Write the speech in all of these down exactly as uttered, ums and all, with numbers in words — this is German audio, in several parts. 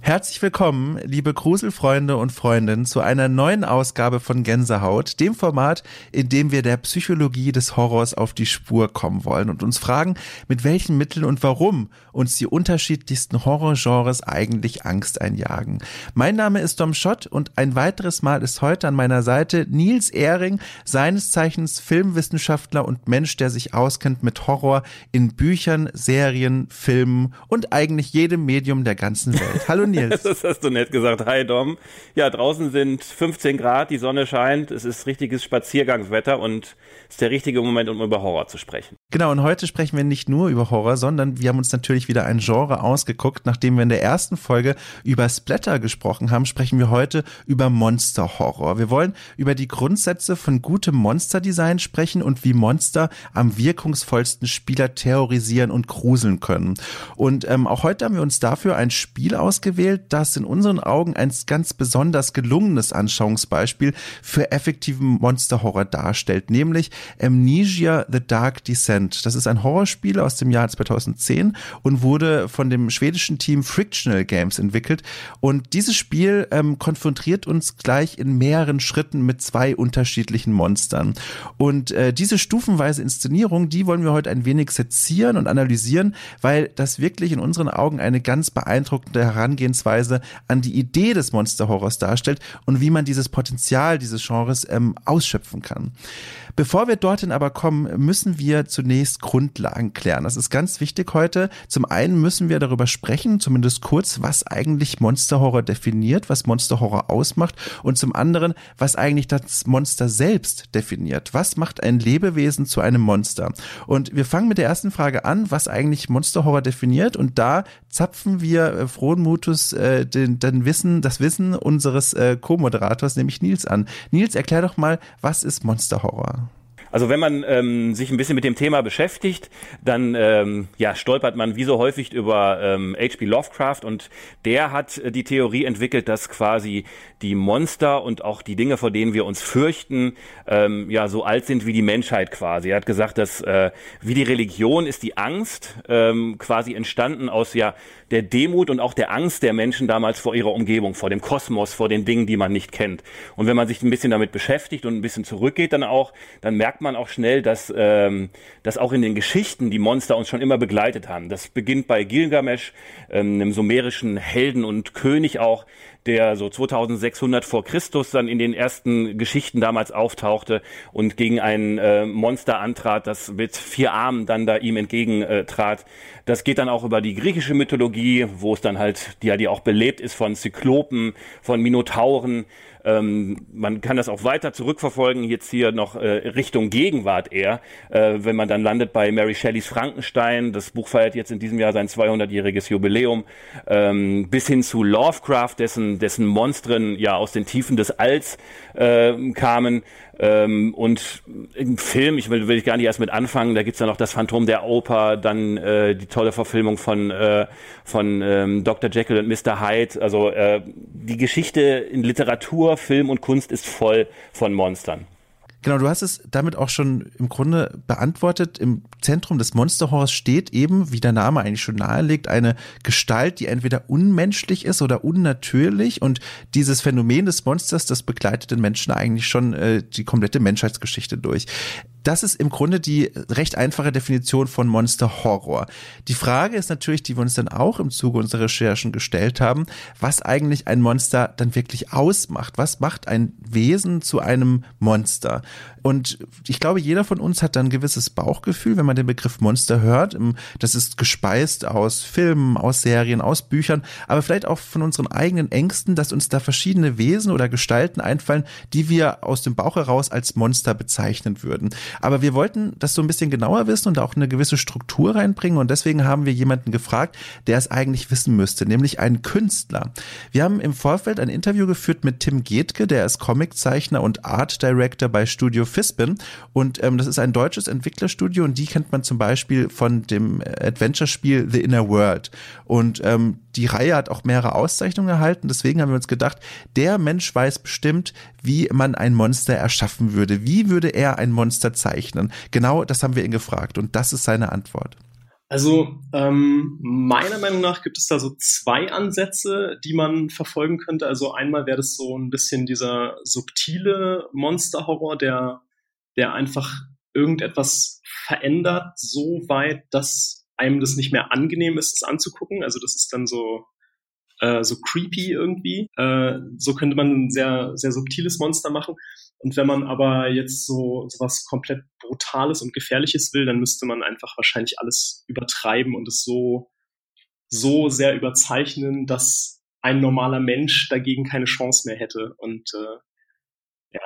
Herzlich willkommen, liebe Gruselfreunde und Freundinnen, zu einer neuen Ausgabe von Gänsehaut, dem Format, in dem wir der Psychologie des Horrors auf die Spur kommen wollen und uns fragen, mit welchen Mitteln und warum uns die unterschiedlichsten Horrorgenres eigentlich Angst einjagen. Mein Name ist Dom Schott und ein weiteres Mal ist heute an meiner Seite Nils Ehring, seines Zeichens Filmwissenschaftler und Mensch, der sich auskennt mit Horror in Büchern, Serien, Filmen und eigentlich jedem Medium der ganzen Welt. Hallo Nils. Das hast du nett gesagt. Hi Dom. Ja, draußen sind fünfzehn Grad, die Sonne scheint, es ist richtiges Spaziergangswetter und es ist der richtige Moment, um über Horror zu sprechen. Genau, und heute sprechen wir nicht nur über Horror, sondern wir haben uns natürlich wieder ein Genre ausgeguckt. Nachdem wir in der ersten Folge über Splatter gesprochen haben, sprechen wir heute über Monster-Horror. Wir wollen über die Grundsätze von gutem Monsterdesign sprechen und wie Monster am wirkungsvollsten Spieler terrorisieren und gruseln können. Und ähm, auch heute haben wir uns dafür ein Spiel ausgewählt, das in unseren Augen ein ganz besonders gelungenes Anschauungsbeispiel für effektiven Monster-Horror darstellt, nämlich Amnesia: The Dark Descent. Das ist ein Horrorspiel aus dem Jahr zweitausendzehn und wurde von dem schwedischen Team Frictional Games entwickelt. Und dieses Spiel ähm, konfrontiert uns gleich in mehreren Schritten mit zwei unterschiedlichen Monstern. Und äh, diese stufenweise Inszenierung, die wollen wir heute ein wenig sezieren und analysieren, weil das wirklich in unseren Augen eine ganz beeindruckende Herangehensweise an die Idee des Monsterhorrors darstellt und wie man dieses Potenzial dieses Genres ähm, ausschöpfen kann. Bevor wir dorthin aber kommen, müssen wir zunächst Grundlagen klären. Das ist ganz wichtig heute. Zum einen müssen wir darüber sprechen, zumindest kurz, was eigentlich Monsterhorror definiert, was Monsterhorror ausmacht, und zum anderen, was eigentlich das Monster selbst definiert. Was macht ein Lebewesen zu einem Monster? Und wir fangen mit der ersten Frage an, was eigentlich Monsterhorror definiert, und da zapfen wir äh, frohen Mutes äh, den, den Wissen, das Wissen unseres äh, Co-Moderators, nämlich Nils, an. Nils, erklär doch mal, was ist Monsterhorror? Also wenn man ähm, sich ein bisschen mit dem Thema beschäftigt, dann ähm, ja, stolpert man wie so häufig über ähm, H P Lovecraft, und der hat die Theorie entwickelt, dass quasi die Monster und auch die Dinge, vor denen wir uns fürchten, ähm, ja so alt sind wie die Menschheit quasi. Er hat gesagt, dass äh, wie die Religion ist die Angst ähm, quasi entstanden aus ja der Demut und auch der Angst der Menschen damals vor ihrer Umgebung, vor dem Kosmos, vor den Dingen, die man nicht kennt. Und wenn man sich ein bisschen damit beschäftigt und ein bisschen zurückgeht dann auch, dann merkt man auch schnell, dass, ähm, dass auch in den Geschichten die Monster uns schon immer begleitet haben. Das beginnt bei Gilgamesch, ähm, einem sumerischen Helden und König auch, der so zweitausendsechshundert vor Christus dann in den ersten Geschichten damals auftauchte und gegen ein äh, Monster antrat, das mit vier Armen dann da ihm entgegentrat. Das geht dann auch über die griechische Mythologie, wo es dann halt, die ja die auch belebt ist von Zyklopen, von Minotauren. Ähm, man kann das auch weiter zurückverfolgen, jetzt hier noch äh, Richtung Gegenwart eher, äh, wenn man dann landet bei Mary Shelleys Frankenstein. Das Buch feiert jetzt in diesem Jahr sein zweihundertjähriges Jubiläum, ähm, bis hin zu Lovecraft, dessen, dessen Monstren ja aus den Tiefen des Alls äh, kamen. Ähm, und im Film, ich will, will ich gar nicht erst mit anfangen, da gibt's dann noch das Phantom der Oper, dann äh, die tolle Verfilmung von äh, von ähm, Doktor Jekyll und Mister Hyde. Also äh, die Geschichte in Literatur, Film und Kunst ist voll von Monstern. Genau, du hast es damit auch schon im Grunde beantwortet. Im Zentrum des Monsterhorrors steht eben, wie der Name eigentlich schon nahelegt, eine Gestalt, die entweder unmenschlich ist oder unnatürlich. Und dieses Phänomen des Monsters, das begleitet den Menschen eigentlich schon äh, die komplette Menschheitsgeschichte durch. Das ist im Grunde die recht einfache Definition von Monsterhorror. Die Frage ist natürlich, die wir uns dann auch im Zuge unserer Recherchen gestellt haben, was eigentlich ein Monster dann wirklich ausmacht. Was macht ein Wesen zu einem Monster? Und ich glaube, jeder von uns hat dann ein gewisses Bauchgefühl, wenn man den Begriff Monster hört. Das ist gespeist aus Filmen, aus Serien, aus Büchern, aber vielleicht auch von unseren eigenen Ängsten, dass uns da verschiedene Wesen oder Gestalten einfallen, die wir aus dem Bauch heraus als Monster bezeichnen würden. Aber wir wollten das so ein bisschen genauer wissen und auch eine gewisse Struktur reinbringen, und deswegen haben wir jemanden gefragt, der es eigentlich wissen müsste, nämlich einen Künstler. Wir haben im Vorfeld ein Interview geführt mit Tim Gethke, der ist Comiczeichner und Art Director bei Studio Fispin, und ähm, das ist ein deutsches Entwicklerstudio, und die kennt man zum Beispiel von dem Adventure-Spiel The Inner World, und ähm, die Reihe hat auch mehrere Auszeichnungen erhalten, deswegen haben wir uns gedacht, der Mensch weiß bestimmt, wie man ein Monster erschaffen würde. Wie würde er ein Monster zeichnen? Genau das haben wir ihn gefragt, und das ist seine Antwort. Also ähm, meiner Meinung nach gibt es da so zwei Ansätze, die man verfolgen könnte. Also einmal wäre das so ein bisschen dieser subtile Monster-Horror, der, der einfach irgendetwas verändert, so weit, dass einem das nicht mehr angenehm ist, es anzugucken. Also das ist dann so äh, so creepy irgendwie. Äh, so könnte man ein sehr, sehr subtiles Monster machen. Und wenn man aber jetzt so, so was komplett Brutales und Gefährliches will, dann müsste man einfach wahrscheinlich alles übertreiben und es so, so sehr überzeichnen, dass ein normaler Mensch dagegen keine Chance mehr hätte. Und äh, ja,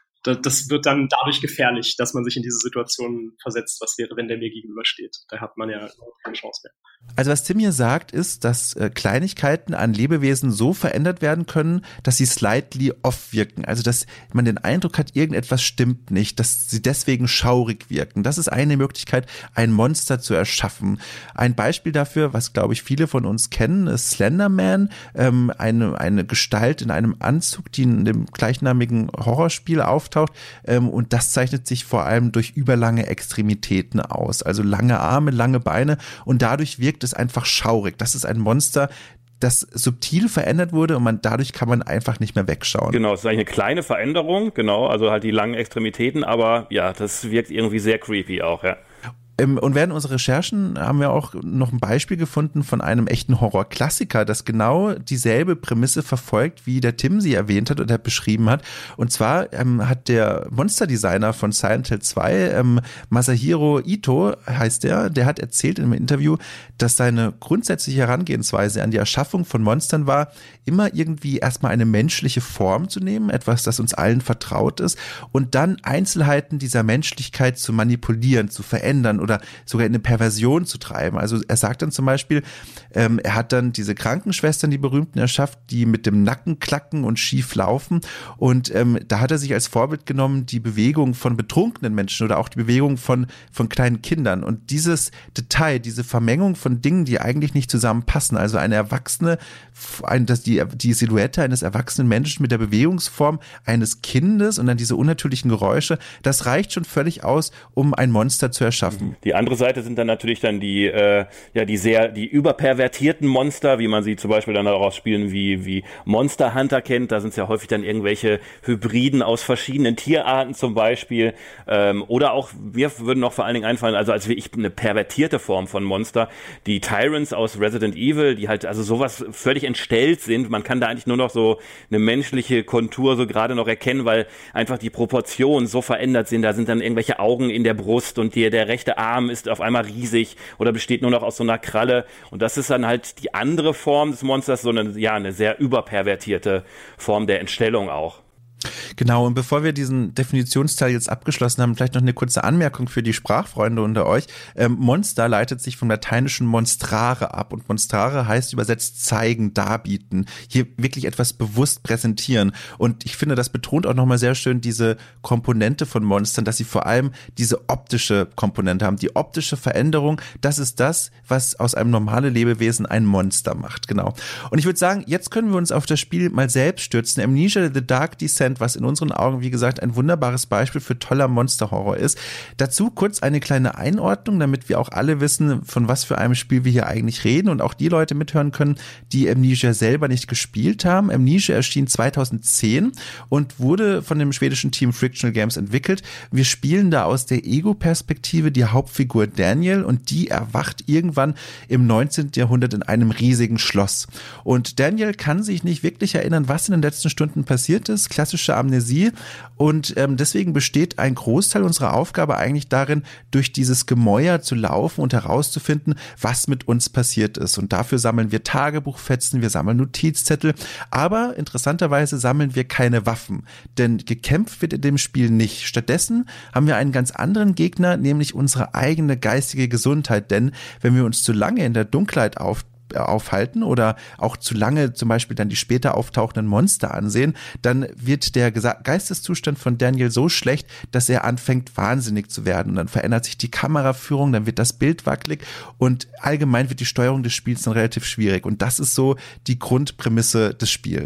das wird dann dadurch gefährlich, dass man sich in diese Situation versetzt. Was wäre, wenn der mir gegenübersteht? Da hat man ja keine Chance mehr. Also was Tim hier sagt, ist, dass äh, Kleinigkeiten an Lebewesen so verändert werden können, dass sie slightly off wirken. Also dass man den Eindruck hat, irgendetwas stimmt nicht, dass sie deswegen schaurig wirken. Das ist eine Möglichkeit, ein Monster zu erschaffen. Ein Beispiel dafür, was glaube ich viele von uns kennen, ist Slenderman, ähm, eine, eine Gestalt in einem Anzug, die in dem gleichnamigen Horrorspiel auftaucht. Ähm, und das zeichnet sich vor allem durch überlange Extremitäten aus. Also lange Arme, lange Beine und dadurch wirkt es einfach schaurig. Das ist ein Monster, das subtil verändert wurde und man dadurch kann man einfach nicht mehr wegschauen. Genau, es ist eigentlich eine kleine Veränderung, genau, also halt die langen Extremitäten, aber ja, das wirkt irgendwie sehr creepy auch, ja. Und während unserer Recherchen haben wir auch noch ein Beispiel gefunden von einem echten Horrorklassiker, das genau dieselbe Prämisse verfolgt, wie der Tim sie erwähnt hat oder beschrieben hat. Und zwar ähm, hat der Monsterdesigner von Silent Hill zwei, ähm, Masahiro Ito heißt der, der hat erzählt in einem Interview, dass seine grundsätzliche Herangehensweise an die Erschaffung von Monstern war, immer irgendwie erstmal eine menschliche Form zu nehmen, etwas, das uns allen vertraut ist, und dann Einzelheiten dieser Menschlichkeit zu manipulieren, zu verändern oder oder sogar in eine Perversion zu treiben. Also er sagt dann zum Beispiel, ähm, er hat dann diese Krankenschwestern, die berühmten, erschafft, die mit dem Nacken klacken und schief laufen, und ähm, da hat er sich als Vorbild genommen die Bewegung von betrunkenen Menschen oder auch die Bewegung von, von kleinen Kindern, und dieses Detail, diese Vermengung von Dingen, die eigentlich nicht zusammenpassen, also eine erwachsene, ein, das, die, die Silhouette eines erwachsenen Menschen mit der Bewegungsform eines Kindes und dann diese unnatürlichen Geräusche, das reicht schon völlig aus, um ein Monster zu erschaffen. Die andere Seite sind dann natürlich dann die, äh, ja, die sehr, die überpervertierten Monster, wie man sie zum Beispiel dann daraus spielen, wie, wie Monster Hunter kennt. Da sind es ja häufig dann irgendwelche Hybriden aus verschiedenen Tierarten zum Beispiel. Ähm, oder auch, wir würden noch vor allen Dingen einfallen, also als wie ich eine pervertierte Form von Monster, die Tyrants aus Resident Evil, die halt also sowas völlig entstellt sind. Man kann da eigentlich nur noch so eine menschliche Kontur so gerade noch erkennen, weil einfach die Proportionen so verändert sind. Da sind dann irgendwelche Augen in der Brust und die, der rechte Arm ist auf einmal riesig oder besteht nur noch aus so einer Kralle, und das ist dann halt die andere Form des Monsters, so eine, ja, eine sehr überpervertierte Form der Entstellung auch. Genau, und bevor wir diesen Definitionsteil jetzt abgeschlossen haben, vielleicht noch eine kurze Anmerkung für die Sprachfreunde unter euch. Ähm, Monster leitet sich vom lateinischen monstrare ab, und monstrare heißt übersetzt zeigen, darbieten, hier wirklich etwas bewusst präsentieren, und ich finde, das betont auch nochmal sehr schön diese Komponente von Monstern, dass sie vor allem diese optische Komponente haben, die optische Veränderung, das ist das, was aus einem normalen Lebewesen ein Monster macht, genau. Und ich würde sagen, jetzt können wir uns auf das Spiel mal selbst stürzen. Amnesia The Dark Descent, was in unseren Augen, wie gesagt, ein wunderbares Beispiel für toller Monsterhorror ist. Dazu kurz eine kleine Einordnung, damit wir auch alle wissen, von was für einem Spiel wir hier eigentlich reden und auch die Leute mithören können, die Amnesia selber nicht gespielt haben. Amnesia erschien zweitausendzehn und wurde von dem schwedischen Team Frictional Games entwickelt. Wir spielen da aus der Ego-Perspektive die Hauptfigur Daniel, und die erwacht irgendwann im neunzehnten Jahrhundert in einem riesigen Schloss. Und Daniel kann sich nicht wirklich erinnern, was in den letzten Stunden passiert ist. Klassische Amnesie, und ähm, deswegen besteht ein Großteil unserer Aufgabe eigentlich darin, durch dieses Gemäuer zu laufen und herauszufinden, was mit uns passiert ist. Und dafür sammeln wir Tagebuchfetzen, wir sammeln Notizzettel, aber interessanterweise sammeln wir keine Waffen, denn gekämpft wird in dem Spiel nicht. Stattdessen haben wir einen ganz anderen Gegner, nämlich unsere eigene geistige Gesundheit, denn wenn wir uns zu lange in der Dunkelheit auf aufhalten oder auch zu lange zum Beispiel dann die später auftauchenden Monster ansehen, dann wird der Geisteszustand von Daniel so schlecht, dass er anfängt wahnsinnig zu werden, und dann verändert sich die Kameraführung, dann wird das Bild wackelig und allgemein wird die Steuerung des Spiels dann relativ schwierig, und das ist so die Grundprämisse des Spiels.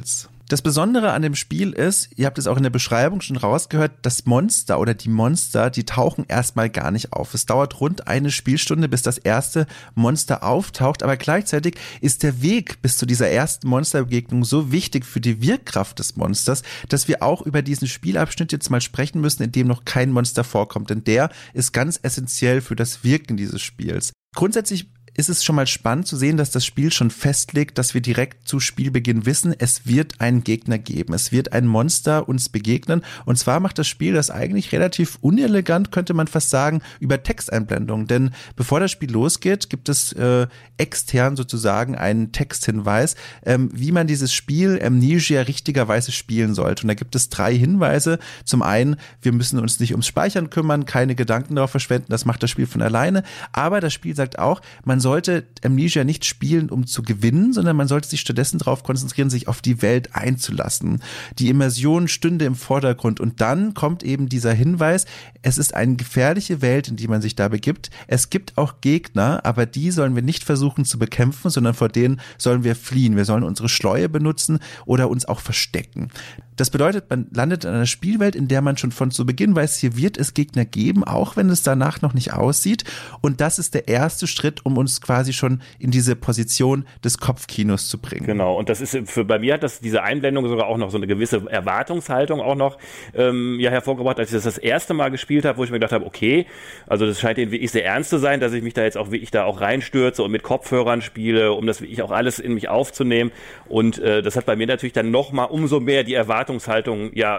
Das Besondere an dem Spiel ist, ihr habt es auch in der Beschreibung schon rausgehört, das Monster oder die Monster, die tauchen erstmal gar nicht auf. Es dauert rund eine Spielstunde, bis das erste Monster auftaucht, aber gleichzeitig ist der Weg bis zu dieser ersten Monsterbegegnung so wichtig für die Wirkkraft des Monsters, dass wir auch über diesen Spielabschnitt jetzt mal sprechen müssen, in dem noch kein Monster vorkommt, denn der ist ganz essentiell für das Wirken dieses Spiels. Grundsätzlich ist es schon mal spannend zu sehen, dass das Spiel schon festlegt, dass wir direkt zu Spielbeginn wissen, es wird einen Gegner geben. Es wird ein Monster uns begegnen. Und zwar macht das Spiel das eigentlich relativ unelegant, könnte man fast sagen, über Texteinblendung. Denn bevor das Spiel losgeht, gibt es äh, extern sozusagen einen Texthinweis, ähm, wie man dieses Spiel Amnesia richtigerweise spielen sollte. Und da gibt es drei Hinweise. Zum einen, wir müssen uns nicht ums Speichern kümmern, keine Gedanken darauf verschwenden, das macht das Spiel von alleine. Aber das Spiel sagt auch, man sollte Amnesia nicht spielen, um zu gewinnen, sondern man sollte sich stattdessen darauf konzentrieren, sich auf die Welt einzulassen. Die Immersion stünde im Vordergrund und dann kommt eben dieser Hinweis, es ist eine gefährliche Welt, in die man sich da begibt. Es gibt auch Gegner, aber die sollen wir nicht versuchen zu bekämpfen, sondern vor denen sollen wir fliehen. Wir sollen unsere Schleue benutzen oder uns auch verstecken. Das bedeutet, man landet in einer Spielwelt, in der man schon von zu Beginn weiß, hier wird es Gegner geben, auch wenn es danach noch nicht aussieht. Und das ist der erste Schritt, um uns quasi schon in diese Position des Kopfkinos zu bringen. Genau, und das ist für bei mir hat das diese Einblendung sogar auch noch so eine gewisse Erwartungshaltung auch noch ähm, ja hervorgebracht, als ich das das erste Mal gespielt habe, wo ich mir gedacht habe, okay, also das scheint irgendwie sehr ernst zu sein, dass ich mich da jetzt auch wirklich da auch reinstürze und mit Kopfhörern spiele, um das wirklich auch alles in mich aufzunehmen. Und äh, das hat bei mir natürlich dann nochmal umso mehr die Erwartungshaltung ja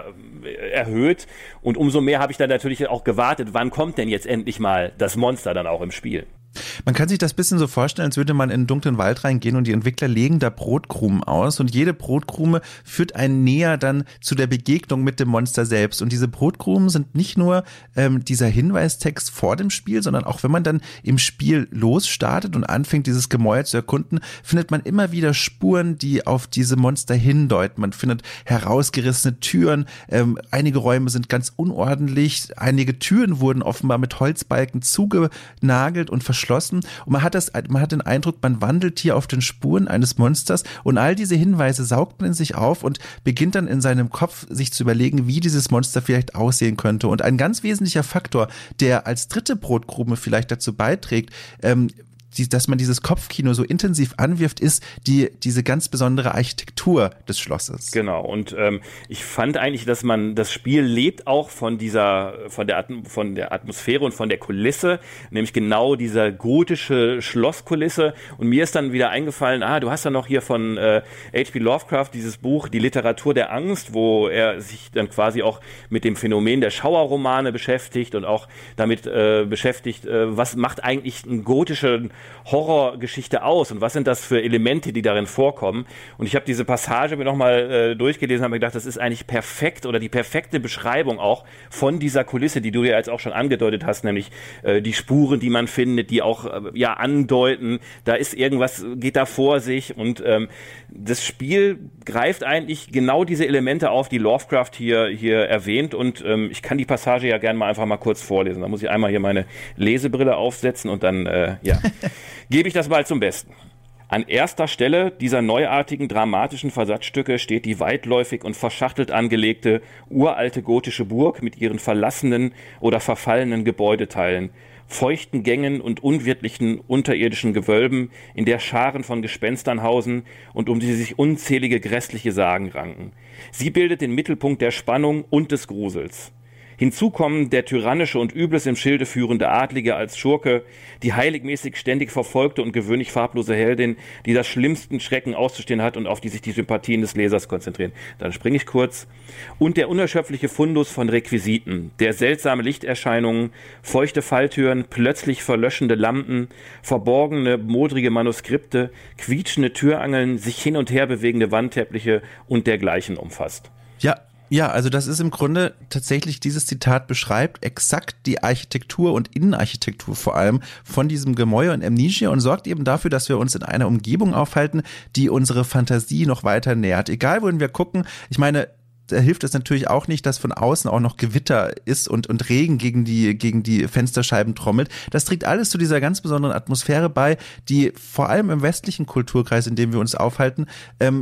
erhöht und umso mehr habe ich dann natürlich auch gewartet, wann kommt denn jetzt endlich mal das Monster dann auch im Spiel. Man kann sich das ein bisschen so vorstellen, als würde man in einen dunklen Wald reingehen und die Entwickler legen da Brotkrumen aus und jede Brotkrume führt einen näher dann zu der Begegnung mit dem Monster selbst. Und diese Brotkrumen sind nicht nur ähm, dieser Hinweistext vor dem Spiel, sondern auch wenn man dann im Spiel losstartet und anfängt, dieses Gemäuer zu erkunden, findet man immer wieder Spuren, die auf diese Monster hindeuten. Man findet herausgerissene Türen, ähm, einige Räume sind ganz unordentlich, einige Türen wurden offenbar mit Holzbalken zugenagelt und verschlossen. Und man hat das, man hat den Eindruck, man wandelt hier auf den Spuren eines Monsters und all diese Hinweise saugt man in sich auf und beginnt dann in seinem Kopf sich zu überlegen, wie dieses Monster vielleicht aussehen könnte. Und ein ganz wesentlicher Faktor, der als dritte Brotkrume vielleicht dazu beiträgt, ähm, die, dass man dieses Kopfkino so intensiv anwirft, ist die diese ganz besondere Architektur des Schlosses. Genau, und ähm, ich fand eigentlich, dass man das Spiel lebt auch von dieser, von der, Atm- von der Atmosphäre und von der Kulisse, nämlich genau dieser gotische Schlosskulisse. Und mir ist dann wieder eingefallen, ah, du hast ja noch hier von äh, H P Lovecraft dieses Buch Die Literatur der Angst, wo er sich dann quasi auch mit dem Phänomen der Schauerromane beschäftigt und auch damit äh, beschäftigt, äh, was macht eigentlich einen gotischen Horrorgeschichte aus und was sind das für Elemente, die darin vorkommen. Und ich habe diese Passage mir nochmal äh, durchgelesen und habe mir gedacht, das ist eigentlich perfekt oder die perfekte Beschreibung auch von dieser Kulisse, die du ja jetzt auch schon angedeutet hast, nämlich äh, die Spuren, die man findet, die auch äh, ja andeuten, da ist irgendwas, geht da vor sich und ähm, das Spiel greift eigentlich genau diese Elemente auf, die Lovecraft hier, hier erwähnt und ähm, ich kann die Passage ja gerne mal einfach mal kurz vorlesen. Da muss ich einmal hier meine Lesebrille aufsetzen und dann, äh, ja, gebe ich das mal zum Besten. An erster Stelle dieser neuartigen dramatischen Versatzstücke steht die weitläufig und verschachtelt angelegte uralte gotische Burg mit ihren verlassenen oder verfallenen Gebäudeteilen, feuchten Gängen und unwirtlichen unterirdischen Gewölben, in der Scharen von Gespenstern hausen und um die sich unzählige grässliche Sagen ranken. Sie bildet den Mittelpunkt der Spannung und des Grusels. Hinzu kommen der tyrannische und Übles im Schilde führende Adlige als Schurke, die heiligmäßig ständig verfolgte und gewöhnlich farblose Heldin, die das schlimmsten Schrecken auszustehen hat und auf die sich die Sympathien des Lesers konzentrieren. Dann springe ich kurz. Und der unerschöpfliche Fundus von Requisiten, der seltsame Lichterscheinungen, feuchte Falltüren, plötzlich verlöschende Lampen, verborgene, modrige Manuskripte, quietschende Türangeln, sich hin und her bewegende Wandteppiche und dergleichen umfasst. Ja, Ja, also das ist im Grunde tatsächlich, dieses Zitat beschreibt exakt die Architektur und Innenarchitektur vor allem von diesem Gemäuer in Amnesia und sorgt eben dafür, dass wir uns in einer Umgebung aufhalten, die unsere Fantasie noch weiter nährt. Egal, wohin wir gucken, ich meine, da hilft es natürlich auch nicht, dass von außen auch noch Gewitter ist und, und Regen gegen die, gegen die Fensterscheiben trommelt. Das trägt alles zu dieser ganz besonderen Atmosphäre bei, die vor allem im westlichen Kulturkreis, in dem wir uns aufhalten, ähm,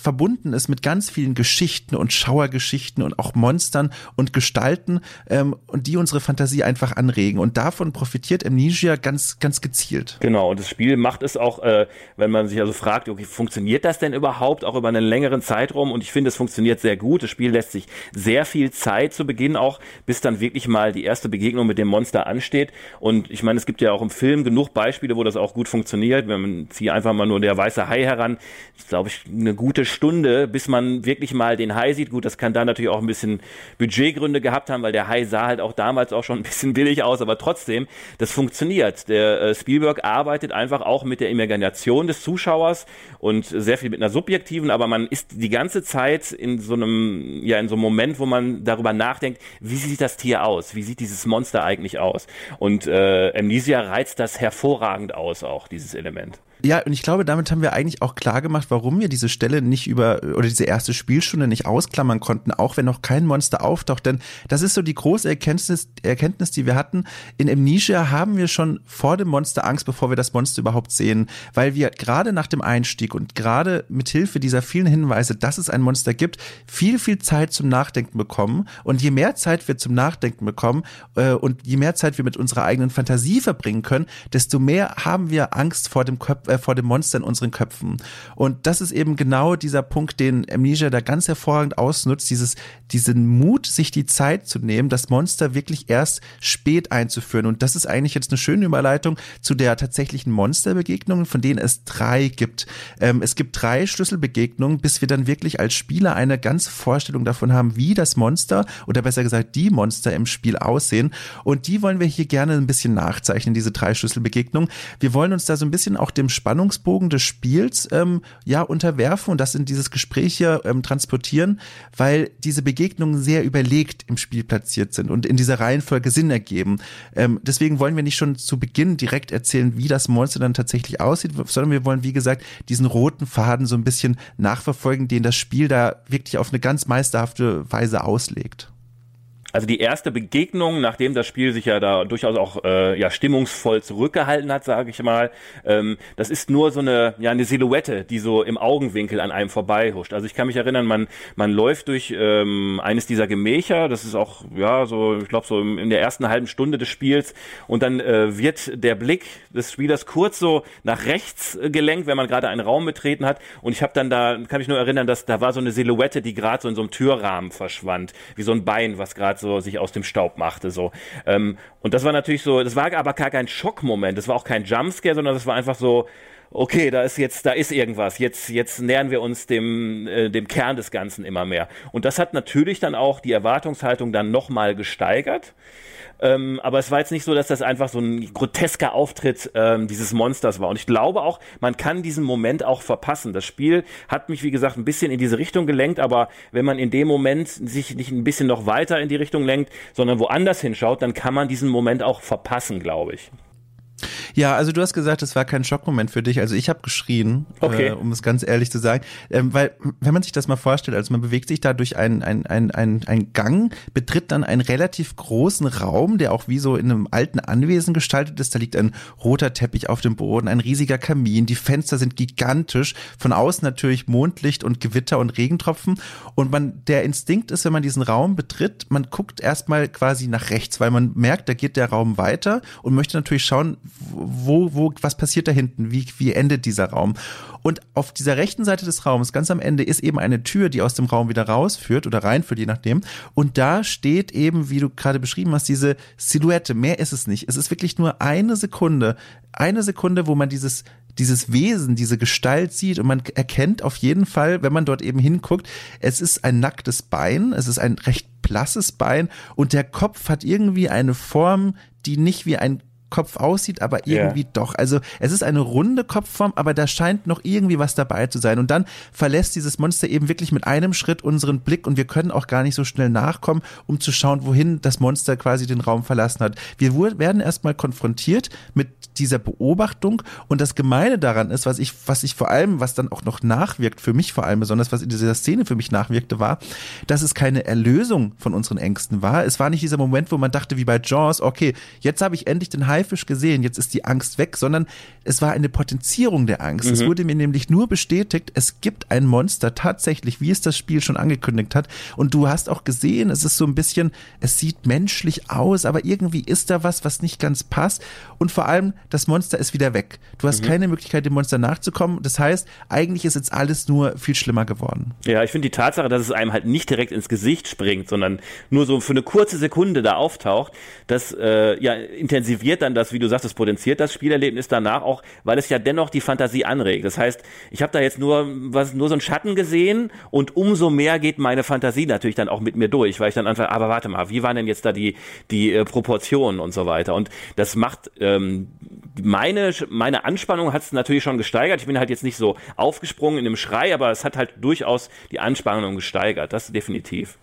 verbunden ist mit ganz vielen Geschichten und Schauergeschichten und auch Monstern und Gestalten ähm, und die unsere Fantasie einfach anregen. Und davon profitiert Amnesia ganz, ganz gezielt. Genau, und das Spiel macht es auch, äh, wenn man sich also fragt, okay, funktioniert das denn überhaupt auch über einen längeren Zeitraum? Und ich finde, es funktioniert sehr gut. Das Spiel lässt sich sehr viel Zeit zu Beginn auch, bis dann wirklich mal die erste Begegnung mit dem Monster ansteht. Und ich meine, es gibt ja auch im Film genug Beispiele, wo das auch gut funktioniert. Wenn man zieht einfach mal nur der weiße Hai heran, ist, glaube ich, eine gute Stunde, bis man wirklich mal den Hai sieht. Gut, das kann da natürlich auch ein bisschen Budgetgründe gehabt haben, weil der Hai sah halt auch damals auch schon ein bisschen billig aus, aber trotzdem, das funktioniert. Der äh, Spielberg arbeitet einfach auch mit der Imagination des Zuschauers und sehr viel mit einer subjektiven, aber man ist die ganze Zeit in so einem, ja, in so einem Moment, wo man darüber nachdenkt, wie sieht das Tier aus? Wie sieht dieses Monster eigentlich aus? Und äh, Amnesia reizt das hervorragend aus, auch dieses Element. Ja, und ich glaube, damit haben wir eigentlich auch klar gemacht, warum wir diese Stelle nicht über, oder diese erste Spielstunde nicht ausklammern konnten, auch wenn noch kein Monster auftaucht, denn das ist so die große Erkenntnis, Erkenntnis, die wir hatten. In Amnesia haben wir schon vor dem Monster Angst, bevor wir das Monster überhaupt sehen, weil wir gerade nach dem Einstieg und gerade mit Hilfe dieser vielen Hinweise, dass es ein Monster gibt, viel, viel Zeit zum Nachdenken bekommen. Und je mehr Zeit wir zum Nachdenken bekommen äh, und je mehr Zeit wir mit unserer eigenen Fantasie verbringen können, desto mehr haben wir Angst vor dem Kopf, vor dem Monster in unseren Köpfen. Und das ist eben genau dieser Punkt, den Amnesia da ganz hervorragend ausnutzt, dieses, diesen Mut, sich die Zeit zu nehmen, das Monster wirklich erst spät einzuführen. Und das ist eigentlich jetzt eine schöne Überleitung zu der tatsächlichen Monsterbegegnung, von denen es drei gibt. Ähm, es gibt drei Schlüsselbegegnungen, bis wir dann wirklich als Spieler eine ganze Vorstellung davon haben, wie das Monster oder besser gesagt die Monster im Spiel aussehen. Und die wollen wir hier gerne ein bisschen nachzeichnen, diese drei Schlüsselbegegnungen. Wir wollen uns da so ein bisschen auch dem Spannungsbogen des Spiels ähm, ja unterwerfen und das in dieses Gespräch hier ähm, transportieren, weil diese Begegnungen sehr überlegt im Spiel platziert sind und in dieser Reihenfolge Sinn ergeben. Ähm, deswegen wollen wir nicht schon zu Beginn direkt erzählen, wie das Monster dann tatsächlich aussieht, sondern wir wollen, wie gesagt, diesen roten Faden so ein bisschen nachverfolgen, den das Spiel da wirklich auf eine ganz meisterhafte Weise auslegt. Also die erste Begegnung, nachdem das Spiel sich ja da durchaus auch äh, ja stimmungsvoll zurückgehalten hat, sage ich mal, ähm, das ist nur so eine ja eine Silhouette, die so im Augenwinkel an einem vorbeihuscht. Also ich kann mich erinnern, man man läuft durch ähm, eines dieser Gemächer, das ist auch ja so, ich glaube so in der ersten halben Stunde des Spiels, und dann äh, wird der Blick des Spielers kurz so nach rechts äh, gelenkt, wenn man gerade einen Raum betreten hat, und ich habe dann da, kann mich nur erinnern, dass da war so eine Silhouette, die gerade so in so einem Türrahmen verschwand, wie so ein Bein, was gerade so sich aus dem Staub machte, so. Ähm, und das war natürlich so, das war aber gar kein Schockmoment, das war auch kein Jumpscare, sondern das war einfach so, okay, da ist jetzt, da ist irgendwas, jetzt, jetzt nähern wir uns dem, äh, dem Kern des Ganzen immer mehr. Und das hat natürlich dann auch die Erwartungshaltung dann nochmal gesteigert. Ähm, aber es war jetzt nicht so, dass das einfach so ein grotesker Auftritt ähm, dieses Monsters war. Und ich glaube auch, man kann diesen Moment auch verpassen. Das Spiel hat mich, wie gesagt, ein bisschen in diese Richtung gelenkt, aber wenn man in dem Moment sich nicht ein bisschen noch weiter in die Richtung lenkt, sondern woanders hinschaut, dann kann man diesen Moment auch verpassen, glaube ich. Ja, also du hast gesagt, es war kein Schockmoment für dich. Also ich habe geschrien, okay. äh, um es ganz ehrlich zu sagen. Ähm, weil, wenn man sich das mal vorstellt, also man bewegt sich da durch einen ein, ein, ein, ein Gang, betritt dann einen relativ großen Raum, der auch wie so in einem alten Anwesen gestaltet ist. Da liegt ein roter Teppich auf dem Boden, ein riesiger Kamin, die Fenster sind gigantisch, von außen natürlich Mondlicht und Gewitter und Regentropfen. Und man, der Instinkt ist, wenn man diesen Raum betritt, man guckt erstmal quasi nach rechts, weil man merkt, da geht der Raum weiter und möchte natürlich schauen, wo, wo, was passiert da hinten? Wie, wie endet dieser Raum? Und auf dieser rechten Seite des Raums, ganz am Ende, ist eben eine Tür, die aus dem Raum wieder rausführt oder reinführt, je nachdem. Und da steht eben, wie du gerade beschrieben hast, diese Silhouette. Mehr ist es nicht. Es ist wirklich nur eine Sekunde. Eine Sekunde, wo man dieses dieses Wesen, diese Gestalt sieht und man erkennt auf jeden Fall, wenn man dort eben hinguckt, es ist ein nacktes Bein, es ist ein recht blasses Bein und der Kopf hat irgendwie eine Form, die nicht wie ein Kopf aussieht, aber irgendwie yeah. doch. Also es ist eine runde Kopfform, aber da scheint noch irgendwie was dabei zu sein. Und dann verlässt dieses Monster eben wirklich mit einem Schritt unseren Blick und wir können auch gar nicht so schnell nachkommen, um zu schauen, wohin das Monster quasi den Raum verlassen hat. Wir werden erstmal konfrontiert mit dieser Beobachtung und das Gemeine daran ist, was ich, was ich vor allem, was dann auch noch nachwirkt, für mich vor allem besonders, was in dieser Szene für mich nachwirkte, war, dass es keine Erlösung von unseren Ängsten war. Es war nicht dieser Moment, wo man dachte, wie bei Jaws, okay, jetzt habe ich endlich den Hai haifisch gesehen, jetzt ist die Angst weg, sondern es war eine Potenzierung der Angst. Mhm. Es wurde mir nämlich nur bestätigt, es gibt ein Monster tatsächlich, wie es das Spiel schon angekündigt hat. Und du hast auch gesehen, es ist so ein bisschen, es sieht menschlich aus, aber irgendwie ist da was, was nicht ganz passt. Und vor allem, das Monster ist wieder weg. Du hast mhm. keine Möglichkeit, dem Monster nachzukommen. Das heißt, eigentlich ist jetzt alles nur viel schlimmer geworden. Ja, ich finde die Tatsache, dass es einem halt nicht direkt ins Gesicht springt, sondern nur so für eine kurze Sekunde da auftaucht, das äh, ja intensiviert dann das, wie du sagst, das potenziert das Spielerlebnis danach auch, weil es ja dennoch die Fantasie anregt. Das heißt, ich habe da jetzt nur was, nur so einen Schatten gesehen und umso mehr geht meine Fantasie natürlich dann auch mit mir durch, weil ich dann einfach, aber warte mal, wie waren denn jetzt da die die äh, Proportionen und so weiter? Und das macht ähm, meine meine Anspannung hat es natürlich schon gesteigert. Ich bin halt jetzt nicht so aufgesprungen in dem Schrei, aber es hat halt durchaus die Anspannung gesteigert. Das definitiv.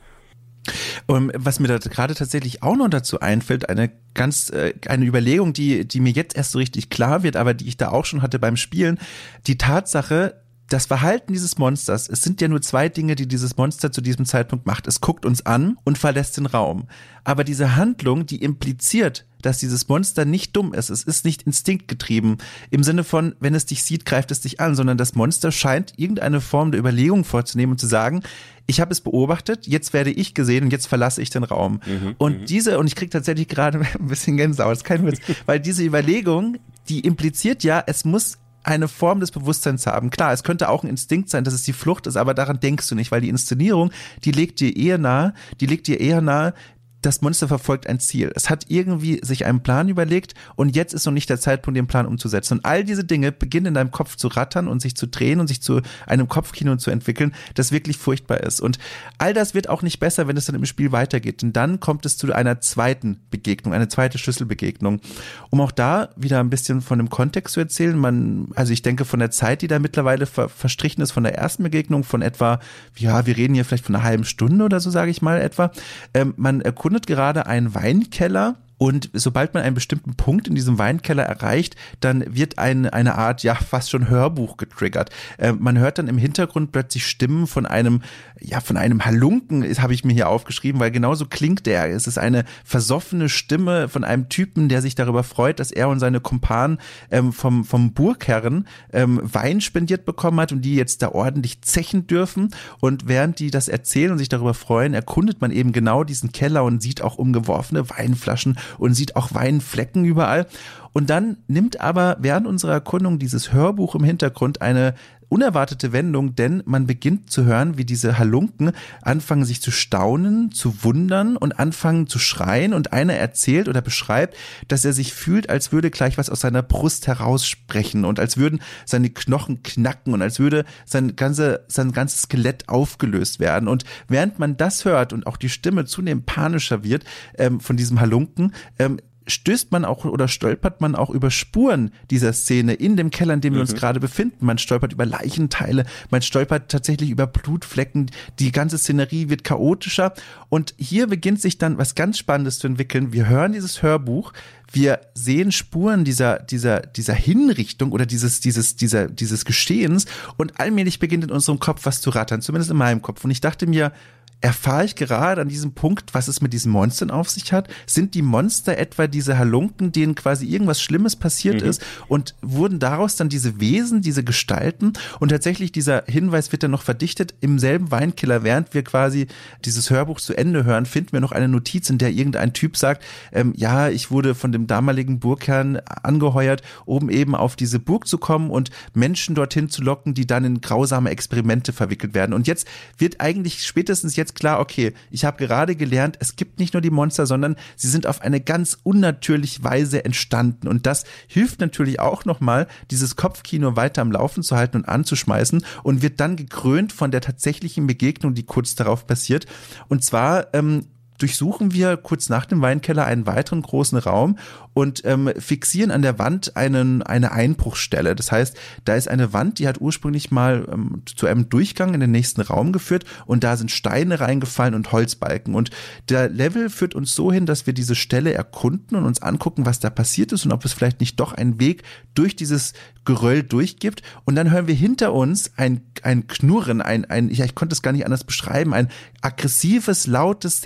Und was mir da gerade tatsächlich auch noch dazu einfällt, eine ganz, äh, eine Überlegung, die, die mir jetzt erst so richtig klar wird, aber die ich da auch schon hatte beim Spielen, die Tatsache, das Verhalten dieses Monsters, es sind ja nur zwei Dinge, die dieses Monster zu diesem Zeitpunkt macht. Es guckt uns an und verlässt den Raum. Aber diese Handlung, die impliziert, dass dieses Monster nicht dumm ist. Es ist nicht instinktgetrieben. Im Sinne von, wenn es dich sieht, greift es dich an, sondern das Monster scheint irgendeine Form der Überlegung vorzunehmen und zu sagen, ich habe es beobachtet, jetzt werde ich gesehen und jetzt verlasse ich den Raum. Mhm, und diese, und ich kriege tatsächlich gerade ein bisschen Gänsehaut, ist kein Witz, weil diese Überlegung, die impliziert ja, es muss eine Form des Bewusstseins haben. Klar, es könnte auch ein Instinkt sein, dass es die Flucht ist, aber daran denkst du nicht, weil die Inszenierung, die legt dir eher nahe, die legt dir eher nahe, das Monster verfolgt ein Ziel. Es hat irgendwie sich einen Plan überlegt und jetzt ist noch nicht der Zeitpunkt, den Plan umzusetzen. Und all diese Dinge beginnen in deinem Kopf zu rattern und sich zu drehen und sich zu einem Kopfkino zu entwickeln, das wirklich furchtbar ist. Und all das wird auch nicht besser, wenn es dann im Spiel weitergeht. Denn dann kommt es zu einer zweiten Begegnung, eine zweite Schlüsselbegegnung. Um auch da wieder ein bisschen von dem Kontext zu erzählen, man, also ich denke von der Zeit, die da mittlerweile ver- verstrichen ist, von der ersten Begegnung, von etwa, ja, wir reden hier vielleicht von einer halben Stunde oder so, sage ich mal etwa, ähm, man erkundet gerade einen Weinkeller. Und sobald man einen bestimmten Punkt in diesem Weinkeller erreicht, dann wird ein, eine Art, ja, fast schon Hörbuch getriggert. Äh, man hört dann im Hintergrund plötzlich Stimmen von einem, ja, von einem Halunken, habe ich mir hier aufgeschrieben, weil genauso klingt der. Es ist eine versoffene Stimme von einem Typen, der sich darüber freut, dass er und seine Kumpanen ähm, vom, vom Burgherren ähm, Wein spendiert bekommen hat und die jetzt da ordentlich zechen dürfen. Und während die das erzählen und sich darüber freuen, erkundet man eben genau diesen Keller und sieht auch umgeworfene Weinflaschen und sieht auch Weinflecken überall. Und dann nimmt aber während unserer Erkundung dieses Hörbuch im Hintergrund eine unerwartete Wendung, denn man beginnt zu hören, wie diese Halunken anfangen sich zu staunen, zu wundern und anfangen zu schreien und einer erzählt oder beschreibt, dass er sich fühlt, als würde gleich was aus seiner Brust heraussprechen und als würden seine Knochen knacken und als würde sein, ganze, sein ganzes Skelett aufgelöst werden. Und während man das hört und auch die Stimme zunehmend panischer wird ähm, von diesem Halunken, ähm, stößt man auch oder stolpert man auch über Spuren dieser Szene in dem Keller, in dem wir uns mhm. gerade befinden. Man stolpert über Leichenteile, man stolpert tatsächlich über Blutflecken, die ganze Szenerie wird chaotischer und hier beginnt sich dann was ganz Spannendes zu entwickeln. Wir hören dieses Hörbuch, wir sehen Spuren dieser, dieser, dieser Hinrichtung oder dieses, dieses, dieser, dieses Geschehens und allmählich beginnt in unserem Kopf was zu rattern, zumindest in meinem Kopf. Und ich dachte mir, erfahre ich gerade an diesem Punkt, was es mit diesen Monstern auf sich hat? Sind die Monster etwa diese Halunken, denen quasi irgendwas Schlimmes passiert mhm. ist und wurden daraus dann diese Wesen, diese Gestalten? Und tatsächlich dieser Hinweis wird dann noch verdichtet. Im selben Weinkeller, während wir quasi dieses Hörbuch zu Ende hören, finden wir noch eine Notiz, in der irgendein Typ sagt, ähm, ja, ich wurde von dem damaligen Burgherrn angeheuert, um eben auf diese Burg zu kommen und Menschen dorthin zu locken, die dann in grausame Experimente verwickelt werden. Und jetzt wird eigentlich spätestens jetzt klar, okay, ich habe gerade gelernt, es gibt nicht nur die Monster, sondern sie sind auf eine ganz unnatürliche Weise entstanden und das hilft natürlich auch nochmal, dieses Kopfkino weiter am Laufen zu halten und anzuschmeißen und wird dann gekrönt von der tatsächlichen Begegnung, die kurz darauf passiert und zwar ähm, durchsuchen wir kurz nach dem Weinkeller einen weiteren großen Raum und ähm, fixieren an der Wand einen, eine Einbruchsstelle. Das heißt, da ist eine Wand, die hat ursprünglich mal ähm, zu einem Durchgang in den nächsten Raum geführt und da sind Steine reingefallen und Holzbalken. Und der Level führt uns so hin, dass wir diese Stelle erkunden und uns angucken, was da passiert ist und ob es vielleicht nicht doch einen Weg durch dieses Geröll durchgibt. Und dann hören wir hinter uns ein, ein Knurren, ein, ein, ja, ich konnte es gar nicht anders beschreiben, ein aggressives, lautes, sehr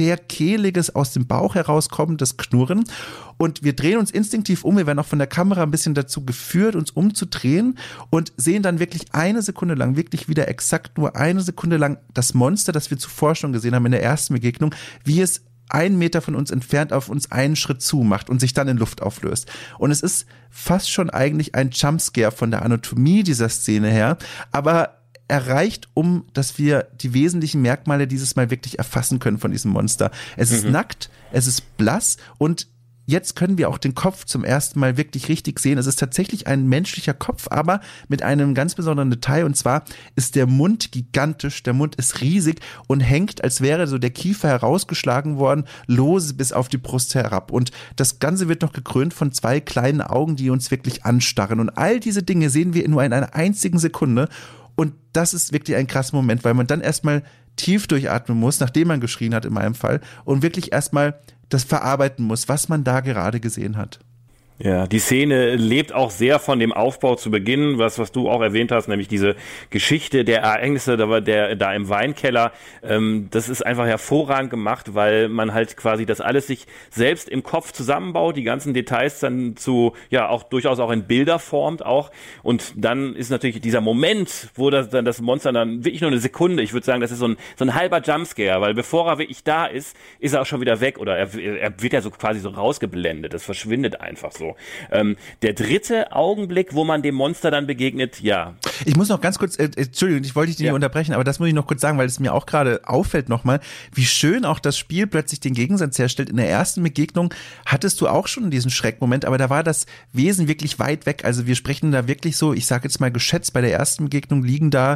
kehliges, aus dem Bauch herauskommendes Knurren. Und wir drehen uns instinktiv um, wir werden auch von der Kamera ein bisschen dazu geführt, uns umzudrehen und sehen dann wirklich eine Sekunde lang, wirklich wieder exakt nur eine Sekunde lang das Monster, das wir zuvor schon gesehen haben in der ersten Begegnung, wie es einen Meter von uns entfernt auf uns einen Schritt zumacht und sich dann in Luft auflöst. Und es ist fast schon eigentlich ein Jumpscare von der Anatomie dieser Szene her, aber erreicht, um dass wir die wesentlichen Merkmale dieses Mal wirklich erfassen können von diesem Monster. Es ist mhm. nackt, es ist blass und jetzt können wir auch den Kopf zum ersten Mal wirklich richtig sehen. Es ist tatsächlich ein menschlicher Kopf, aber mit einem ganz besonderen Detail. Und zwar ist der Mund gigantisch, der Mund ist riesig und hängt, als wäre so der Kiefer herausgeschlagen worden, lose bis auf die Brust herab. Und das Ganze wird noch gekrönt von zwei kleinen Augen, die uns wirklich anstarren. Und all diese Dinge sehen wir nur in einer einzigen Sekunde. Und das ist wirklich ein krasser Moment, weil man dann erstmal tief durchatmen muss, nachdem man geschrien hat in meinem Fall, und wirklich erstmal das verarbeiten muss, was man da gerade gesehen hat. Ja, die Szene lebt auch sehr von dem Aufbau zu Beginn, was was du auch erwähnt hast, nämlich diese Geschichte der Ereignisse, da war der da im Weinkeller. Ähm, das ist einfach hervorragend gemacht, weil man halt quasi das alles sich selbst im Kopf zusammenbaut, die ganzen Details dann zu ja auch durchaus auch in Bilder formt auch. Und dann ist natürlich dieser Moment, wo das dann das Monster dann wirklich nur eine Sekunde, ich würde sagen, das ist so ein so ein halber Jumpscare, weil bevor er wirklich da ist, ist er auch schon wieder weg oder er, er wird ja so quasi so rausgeblendet. Das verschwindet einfach so. Ähm, der dritte Augenblick, wo man dem Monster dann begegnet, ja. Ich muss noch ganz kurz, äh, Entschuldigung, ich wollte dich nicht ja. unterbrechen, aber das muss ich noch kurz sagen, weil es mir auch gerade auffällt nochmal, wie schön auch das Spiel plötzlich den Gegensatz herstellt. In der ersten Begegnung hattest du auch schon diesen Schreckmoment, aber da war das Wesen wirklich weit weg. Also wir sprechen da wirklich so, ich sage jetzt mal geschätzt, bei der ersten Begegnung liegen da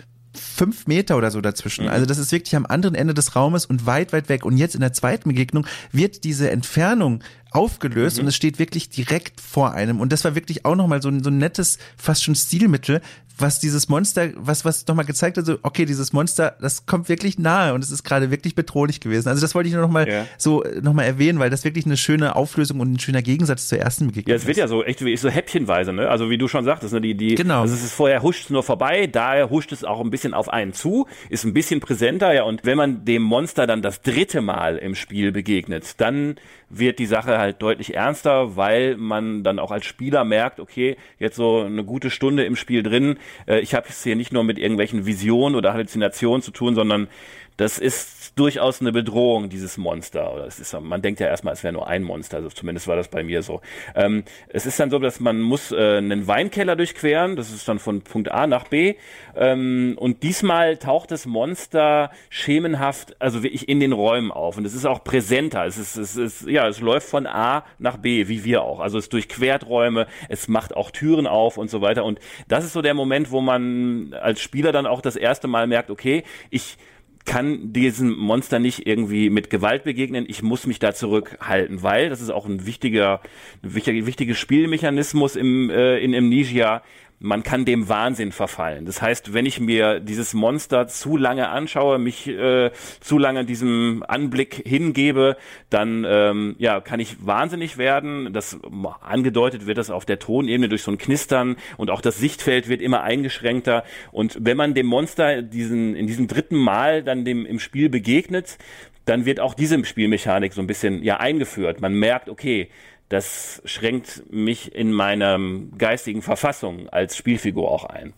fünf Meter oder so dazwischen. Also das ist wirklich am anderen Ende des Raumes und weit, weit weg. Und jetzt in der zweiten Begegnung wird diese Entfernung aufgelöst mhm. und es steht wirklich direkt vor einem. Und das war wirklich auch nochmal so ein, so ein nettes, fast schon Stilmittel, was dieses Monster, was, was nochmal gezeigt hat, so, okay, dieses Monster, das kommt wirklich nahe und es ist gerade wirklich bedrohlich gewesen. Also das wollte ich nur nochmal ja. so, nochmal erwähnen, weil das wirklich eine schöne Auflösung und ein schöner Gegensatz zur ersten Begegnung ist. Ja, es wird ja so echt wie so häppchenweise, ne? Also wie du schon sagtest, ne? Die, die, genau. Also es ist vorher huscht es nur vorbei, daher huscht es auch ein bisschen auf einen zu, ist ein bisschen präsenter, ja, und wenn man dem Monster dann das dritte Mal im Spiel begegnet, dann wird die Sache halt deutlich ernster, weil man dann auch als Spieler merkt, okay, jetzt so eine gute Stunde im Spiel drin, äh, ich habe es hier nicht nur mit irgendwelchen Visionen oder Halluzinationen zu tun, sondern das ist durchaus eine Bedrohung, dieses Monster. Oder es ist, man denkt ja erstmal, es wäre nur ein Monster, also zumindest war das bei mir so. Ähm, es ist dann so, dass man muss äh, einen Weinkeller durchqueren, das ist dann von Punkt A nach B. Ähm, und diesmal taucht das Monster schemenhaft, also wirklich in den Räumen auf. Und es ist auch präsenter. Es ist, es ist, ja, es läuft von A nach B, wie wir auch. Also es durchquert Räume, es macht auch Türen auf und so weiter. Und das ist so der Moment, wo man als Spieler dann auch das erste Mal merkt, okay, ich kann diesem Monster nicht irgendwie mit Gewalt begegnen, ich muss mich da zurückhalten, weil das ist auch ein wichtiger, wichtiger wichtiger Spielmechanismus im, äh, in Amnesia. Man kann dem Wahnsinn verfallen. Das heißt, wenn ich mir dieses Monster zu lange anschaue, mich äh, zu lange diesem Anblick hingebe, dann ähm, ja, kann ich wahnsinnig werden. Das angedeutet wird das auf der Tonebene durch so ein Knistern und auch das Sichtfeld wird immer eingeschränkter. Und wenn man dem Monster diesen in diesem dritten Mal dann dem im Spiel begegnet, dann wird auch diese Spielmechanik so ein bisschen ja eingeführt. Man merkt, okay, das schränkt mich in meiner geistigen Verfassung als Spielfigur auch ein.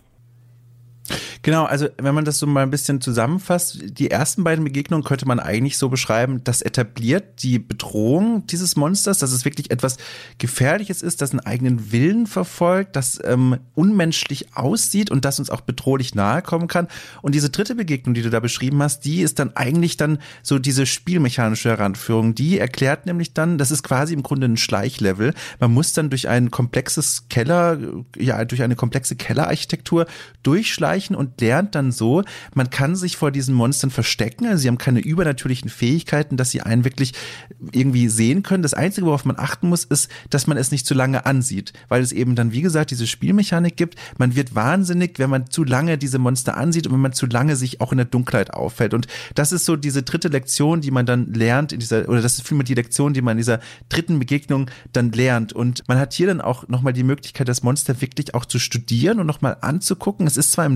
Genau, also wenn man das so mal ein bisschen zusammenfasst, die ersten beiden Begegnungen könnte man eigentlich so beschreiben, das etabliert die Bedrohung dieses Monsters, dass es wirklich etwas Gefährliches ist, das einen eigenen Willen verfolgt, das ähm, unmenschlich aussieht und das uns auch bedrohlich nahe kommen kann. Und diese dritte Begegnung, die du da beschrieben hast, die ist dann eigentlich dann so diese spielmechanische Heranführung. Die erklärt nämlich dann, das ist quasi im Grunde ein Schleichlevel. Man muss dann durch ein komplexes Keller, ja, durch eine komplexe Kellerarchitektur durchschleichen und lernt dann so, man kann sich vor diesen Monstern verstecken, also sie haben keine übernatürlichen Fähigkeiten, dass sie einen wirklich irgendwie sehen können. Das Einzige, worauf man achten muss, ist, dass man es nicht zu lange ansieht, weil es eben dann, wie gesagt, diese Spielmechanik gibt. Man wird wahnsinnig, wenn man zu lange diese Monster ansieht und wenn man zu lange sich auch in der Dunkelheit auffällt. Und das ist so diese dritte Lektion, die man dann lernt in dieser, oder das ist vielmehr die Lektion, die man in dieser dritten Begegnung dann lernt. Und man hat hier dann auch nochmal die Möglichkeit, das Monster wirklich auch zu studieren und nochmal anzugucken. Es ist zwar im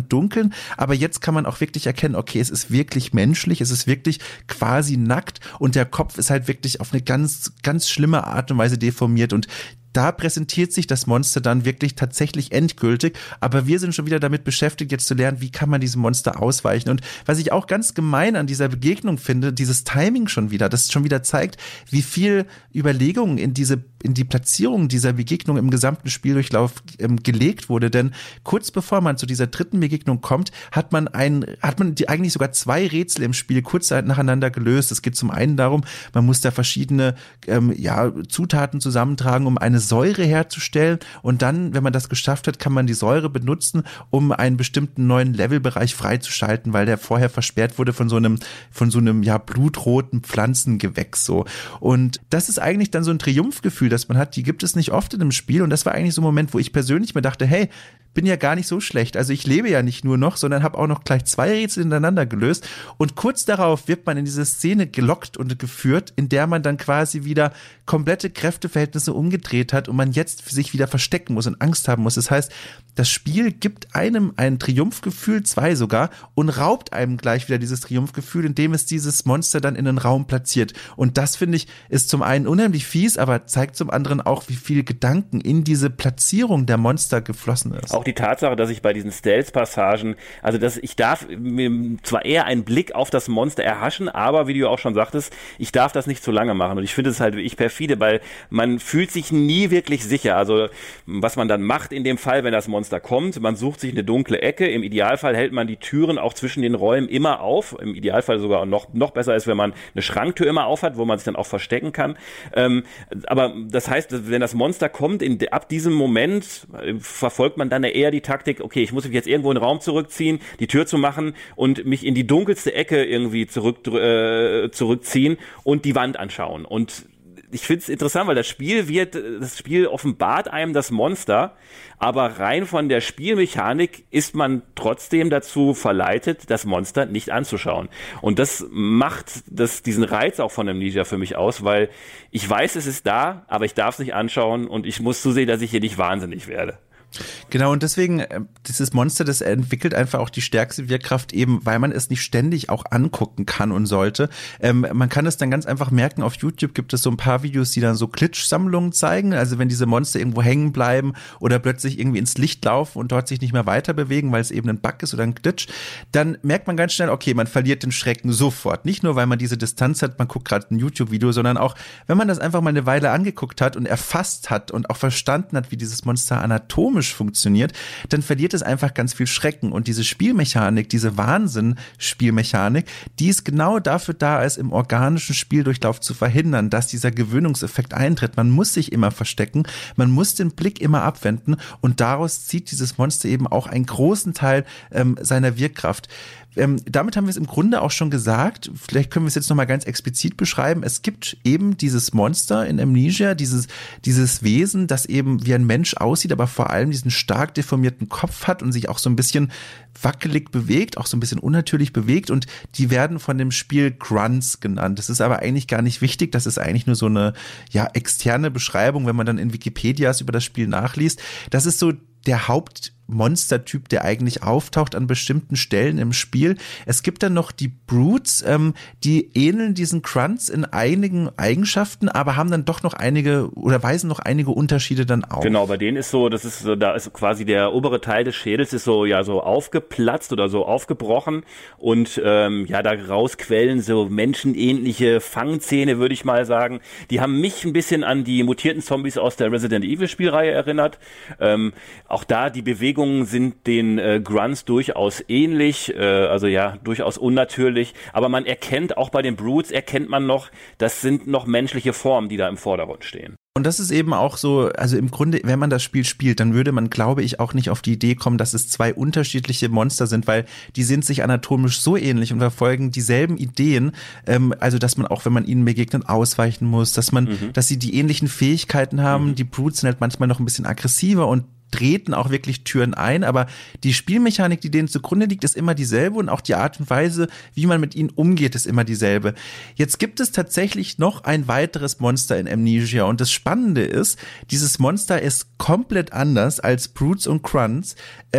im Dunkeln, aber jetzt kann man auch wirklich erkennen, okay, es ist wirklich menschlich, es ist wirklich quasi nackt und der Kopf ist halt wirklich auf eine ganz, ganz schlimme Art und Weise deformiert und da präsentiert sich das Monster dann wirklich tatsächlich endgültig, aber wir sind schon wieder damit beschäftigt, jetzt zu lernen, wie kann man diesem Monster ausweichen. Und was ich auch ganz gemein an dieser Begegnung finde, dieses Timing schon wieder, das schon wieder zeigt, wie viel Überlegungen in diese, in die Platzierung dieser Begegnung im gesamten Spieldurchlauf ähm, gelegt wurde, denn kurz bevor man zu dieser dritten Begegnung kommt, hat man ein, hat man die, eigentlich sogar zwei Rätsel im Spiel kurz nacheinander gelöst. Es geht zum einen darum, man muss da verschiedene, ähm, ja, Zutaten zusammentragen, um eine Säure herzustellen und dann, wenn man das geschafft hat, kann man die Säure benutzen, um einen bestimmten neuen Levelbereich freizuschalten, weil der vorher versperrt wurde von so einem, von so einem, ja, blutroten Pflanzengewächs, so. Und das ist eigentlich dann so ein Triumphgefühl, das man hat, die gibt es nicht oft in einem Spiel und das war eigentlich so ein Moment, wo ich persönlich mir dachte, hey, bin ja gar nicht so schlecht. Also ich lebe ja nicht nur noch, sondern habe auch noch gleich zwei Rätsel hintereinander gelöst. Und kurz darauf wird man in diese Szene gelockt und geführt, in der man dann quasi wieder komplette Kräfteverhältnisse umgedreht hat und man jetzt sich wieder verstecken muss und Angst haben muss. Das heißt, das Spiel gibt einem ein Triumphgefühl, zwei sogar, und raubt einem gleich wieder dieses Triumphgefühl, indem es dieses Monster dann in den Raum platziert. Und das, finde ich, ist zum einen unheimlich fies, aber zeigt zum anderen auch, wie viel Gedanken in diese Platzierung der Monster geflossen ist. Auch die Tatsache, dass ich bei diesen Stealth-Passagen, also dass ich darf mir zwar eher einen Blick auf das Monster erhaschen, aber wie du auch schon sagtest, ich darf das nicht zu lange machen. Und ich finde es halt wirklich perfide, weil man fühlt sich nie wirklich sicher. Also was man dann macht in dem Fall, wenn das Monster kommt, man sucht sich eine dunkle Ecke. Im Idealfall hält man die Türen auch zwischen den Räumen immer auf. Im Idealfall sogar noch, noch besser ist, wenn man eine Schranktür immer auf hat, wo man sich dann auch verstecken kann. Ähm, aber das heißt, wenn das Monster kommt, in, ab diesem Moment äh, verfolgt man dann eine eher die Taktik, okay, ich muss mich jetzt irgendwo in den Raum zurückziehen, die Tür zu machen und mich in die dunkelste Ecke irgendwie zurück, äh, zurückziehen und die Wand anschauen. Und ich finde es interessant, weil das Spiel wird, das Spiel offenbart einem das Monster, aber rein von der Spielmechanik ist man trotzdem dazu verleitet, das Monster nicht anzuschauen. Und das macht das, diesen Reiz auch von Amnesia für mich aus, weil ich weiß, es ist da, aber ich darf es nicht anschauen und ich muss zusehen, dass ich hier nicht wahnsinnig werde. Genau, und deswegen, äh, dieses Monster, das entwickelt einfach auch die stärkste Wirkkraft eben, weil man es nicht ständig auch angucken kann und sollte. Ähm, man kann es dann ganz einfach merken, auf YouTube gibt es so ein paar Videos, die dann so Glitch-Sammlungen zeigen, also wenn diese Monster irgendwo hängen bleiben oder plötzlich irgendwie ins Licht laufen und dort sich nicht mehr weiter bewegen, weil es eben ein Bug ist oder ein Glitch, dann merkt man ganz schnell, okay, man verliert den Schrecken sofort. Nicht nur, weil man diese Distanz hat, man guckt gerade ein YouTube-Video, sondern auch, wenn man das einfach mal eine Weile angeguckt hat und erfasst hat und auch verstanden hat, wie dieses Monster anatomisch funktioniert, dann verliert es einfach ganz viel Schrecken. Und diese Spielmechanik, diese Wahnsinn-Spielmechanik, die ist genau dafür da, es im organischen Spieldurchlauf zu verhindern, dass dieser Gewöhnungseffekt eintritt. Man muss sich immer verstecken, man muss den Blick immer abwenden und daraus zieht dieses Monster eben auch einen großen Teil ähm, seiner Wirkkraft. Ähm, damit haben wir es im Grunde auch schon gesagt. Vielleicht können wir es jetzt nochmal ganz explizit beschreiben. Es gibt eben dieses Monster in Amnesia, dieses, dieses Wesen, das eben wie ein Mensch aussieht, aber vor allem diesen stark deformierten Kopf hat und sich auch so ein bisschen wackelig bewegt, auch so ein bisschen unnatürlich bewegt, und die werden von dem Spiel Grunts genannt. Das ist aber eigentlich gar nicht wichtig. Das ist eigentlich nur so eine, ja, externe Beschreibung, wenn man dann in Wikipedias über das Spiel nachliest. Das ist so der Hauptmonstertyp, der eigentlich auftaucht an bestimmten Stellen im Spiel. Es gibt dann noch die Brutes, ähm, die ähneln diesen Grunts in einigen Eigenschaften, aber haben dann doch noch einige oder weisen noch einige Unterschiede dann auf. Genau, bei denen ist so, das ist so, da ist quasi der obere Teil des Schädels ist so, ja, so aufgeplatzt oder so aufgebrochen und ähm, ja, daraus quellen so menschenähnliche Fangzähne, würde ich mal sagen. Die haben mich ein bisschen an die mutierten Zombies aus der Resident Evil Spielreihe erinnert. Ähm, Auch da, die Bewegungen sind den äh, Grunts durchaus ähnlich, äh, also ja, durchaus unnatürlich, aber man erkennt, auch bei den Brutes erkennt man noch, das sind noch menschliche Formen, die da im Vordergrund stehen. Und das ist eben auch so, also im Grunde, wenn man das Spiel spielt, dann würde man, glaube ich, auch nicht auf die Idee kommen, dass es zwei unterschiedliche Monster sind, weil die sind sich anatomisch so ähnlich und verfolgen dieselben Ideen, ähm, also dass man auch, wenn man ihnen begegnet, ausweichen muss, dass man, mhm. dass sie die ähnlichen Fähigkeiten haben. Mhm. Die Brutes sind halt manchmal noch ein bisschen aggressiver und treten auch wirklich Türen ein, aber die Spielmechanik, die denen zugrunde liegt, ist immer dieselbe und auch die Art und Weise, wie man mit ihnen umgeht, ist immer dieselbe. Jetzt gibt es tatsächlich noch ein weiteres Monster in Amnesia und das Spannende ist, dieses Monster ist komplett anders als Brutes und Grunts, ähm,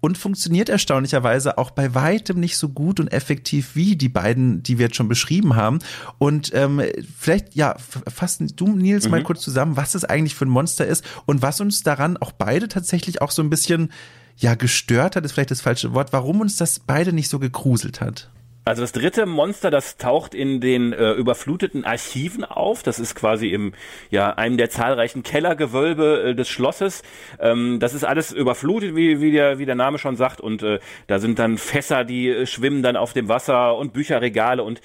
und funktioniert erstaunlicherweise auch bei weitem nicht so gut und effektiv wie die beiden, die wir jetzt schon beschrieben haben. Und ähm, vielleicht, ja, fassen du, Nils, mhm. mal kurz zusammen, was es eigentlich für ein Monster ist und was uns daran auch beide tatsächlich auch so ein bisschen, ja, gestört hat, ist vielleicht das falsche Wort, warum uns das beide nicht so gegruselt hat. Also das dritte Monster, das taucht in den äh, überfluteten Archiven auf. Das ist quasi im ja einem der zahlreichen Kellergewölbe äh, des Schlosses. Ähm, das ist alles überflutet, wie wie der wie der Name schon sagt. Und äh, da sind dann Fässer, die äh, schwimmen dann auf dem Wasser und Bücherregale. Und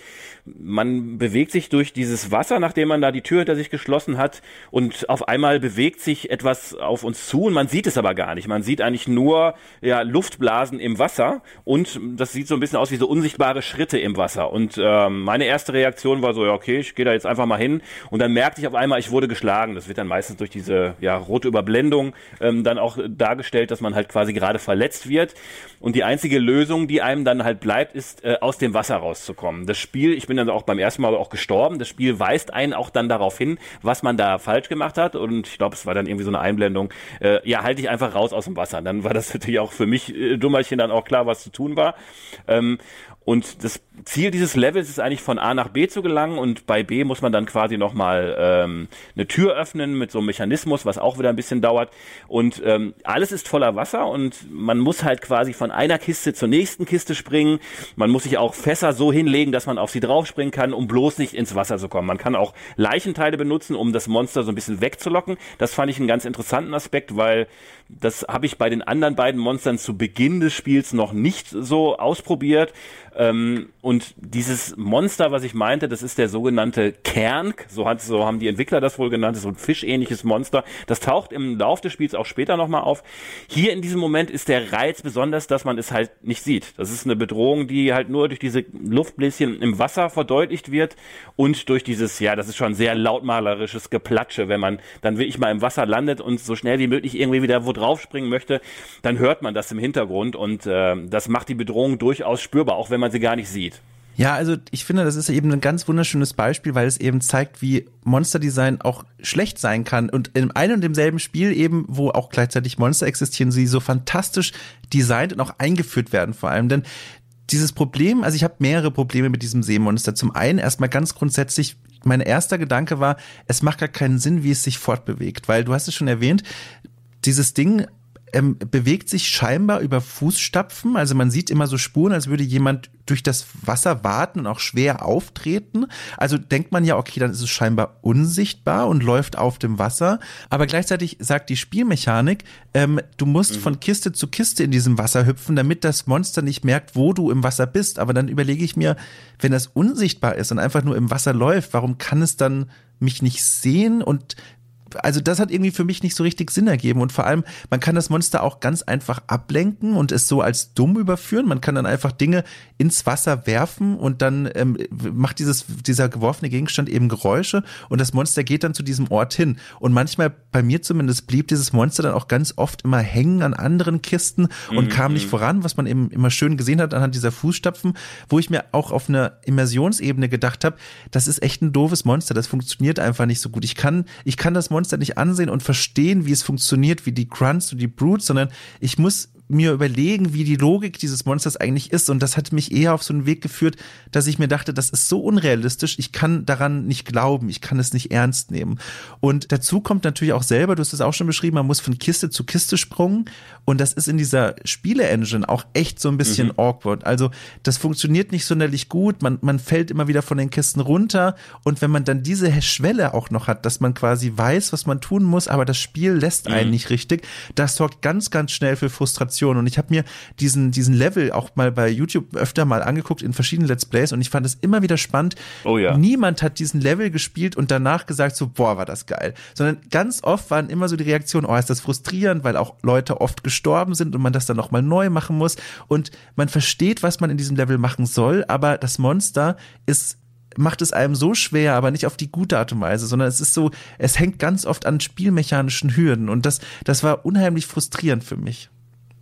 man bewegt sich durch dieses Wasser, nachdem man da die Tür hinter sich geschlossen hat. Und auf einmal bewegt sich etwas auf uns zu und man sieht es aber gar nicht. Man sieht eigentlich nur ja Luftblasen im Wasser. Und das sieht so ein bisschen aus wie so unsichtbare Schritte im Wasser. Und ähm, meine erste Reaktion war so, ja okay, ich gehe da jetzt einfach mal hin. Und dann merkte ich auf einmal, ich wurde geschlagen. Das wird dann meistens durch diese ja rote Überblendung ähm, dann auch dargestellt, dass man halt quasi gerade verletzt wird. Und die einzige Lösung, die einem dann halt bleibt, ist äh, aus dem Wasser rauszukommen. Das Spiel, ich bin dann auch beim ersten Mal auch gestorben. Das Spiel weist einen auch dann darauf hin, was man da falsch gemacht hat. Und ich glaube, es war dann irgendwie so eine Einblendung. Äh, ja, halte ich einfach raus aus dem Wasser. Dann war das natürlich auch für mich äh, Dummerchen dann auch klar, was zu tun war. Ähm, Und das Ziel dieses Levels ist eigentlich von A nach B zu gelangen und bei B muss man dann quasi nochmal ähm, eine Tür öffnen mit so einem Mechanismus, was auch wieder ein bisschen dauert und ähm, alles ist voller Wasser und man muss halt quasi von einer Kiste zur nächsten Kiste springen. Man muss sich auch Fässer so hinlegen, dass man auf sie draufspringen kann, um bloß nicht ins Wasser zu kommen. Man kann auch Leichenteile benutzen, um das Monster so ein bisschen wegzulocken. Das fand ich einen ganz interessanten Aspekt, weil das habe ich bei den anderen beiden Monstern zu Beginn des Spiels noch nicht so ausprobiert. Ähm, und dieses Monster, was ich meinte, das ist der sogenannte Kernk, so, hat, so haben die Entwickler das wohl genannt, das ist so ein fischähnliches Monster. Das taucht im Lauf des Spiels auch später nochmal auf. Hier in diesem Moment ist der Reiz besonders, dass man es halt nicht sieht. Das ist eine Bedrohung, die halt nur durch diese Luftbläschen im Wasser verdeutlicht wird und durch dieses, ja, das ist schon sehr lautmalerisches Geplatsche, wenn man dann wirklich mal im Wasser landet und so schnell wie möglich irgendwie wieder wo drauf springen möchte, dann hört man das im Hintergrund und äh, das macht die Bedrohung durchaus spürbar, auch wenn man sie gar nicht sieht. Ja, also ich finde, das ist eben ein ganz wunderschönes Beispiel, weil es eben zeigt, wie Monsterdesign auch schlecht sein kann und in einem und demselben Spiel eben, wo auch gleichzeitig Monster existieren, sie so fantastisch designt und auch eingeführt werden vor allem, denn dieses Problem, also ich habe mehrere Probleme mit diesem Seemonster. Zum einen erstmal ganz grundsätzlich, mein erster Gedanke war, es macht gar keinen Sinn, wie es sich fortbewegt, weil du hast es schon erwähnt, dieses Ding ähm, bewegt sich scheinbar über Fußstapfen, also man sieht immer so Spuren, als würde jemand durch das Wasser waten und auch schwer auftreten. Also denkt man ja, okay, dann ist es scheinbar unsichtbar und läuft auf dem Wasser. Aber gleichzeitig sagt die Spielmechanik, ähm, du musst mhm. von Kiste zu Kiste in diesem Wasser hüpfen, damit das Monster nicht merkt, wo du im Wasser bist. Aber dann überlege ich mir, wenn das unsichtbar ist und einfach nur im Wasser läuft, warum kann es dann mich nicht sehen? Und also das hat irgendwie für mich nicht so richtig Sinn ergeben und vor allem, man kann das Monster auch ganz einfach ablenken und es so als dumm überführen. Man kann dann einfach Dinge ins Wasser werfen und dann ähm, macht dieses dieser geworfene Gegenstand eben Geräusche und das Monster geht dann zu diesem Ort hin. Und manchmal, bei mir zumindest, blieb dieses Monster dann auch ganz oft immer hängen an anderen Kisten und mhm. kam nicht voran, was man eben immer schön gesehen hat anhand dieser Fußstapfen, wo ich mir auch auf einer Immersionsebene gedacht habe, das ist echt ein doofes Monster, das funktioniert einfach nicht so gut. Ich kann, ich kann das Monster nicht ansehen und verstehen, wie es funktioniert, wie die Grunts und die Brutes, sondern ich muss mir überlegen, wie die Logik dieses Monsters eigentlich ist und das hat mich eher auf so einen Weg geführt, dass ich mir dachte, das ist so unrealistisch, ich kann daran nicht glauben, ich kann es nicht ernst nehmen. Und dazu kommt natürlich auch selber, du hast es auch schon beschrieben, man muss von Kiste zu Kiste springen und das ist in dieser Spiele-Engine auch echt so ein bisschen mhm. awkward. Also das funktioniert nicht sonderlich gut, man, man fällt immer wieder von den Kisten runter und wenn man dann diese Schwelle auch noch hat, dass man quasi weiß, was man tun muss, aber das Spiel lässt einen mhm. nicht richtig, das sorgt ganz, ganz schnell für Frustration. Und ich habe mir diesen diesen Level auch mal bei YouTube öfter mal angeguckt in verschiedenen Let's Plays und ich fand es immer wieder spannend. Oh ja. Niemand hat diesen Level gespielt und danach gesagt so, boah, war das geil. Sondern ganz oft waren immer so die Reaktionen, oh, ist das frustrierend, weil auch Leute oft gestorben sind und man das dann nochmal neu machen muss. Und man versteht, was man in diesem Level machen soll, aber das Monster ist macht es einem so schwer, aber nicht auf die gute Art und Weise, sondern es ist so, es hängt ganz oft an spielmechanischen Hürden und das, das war unheimlich frustrierend für mich.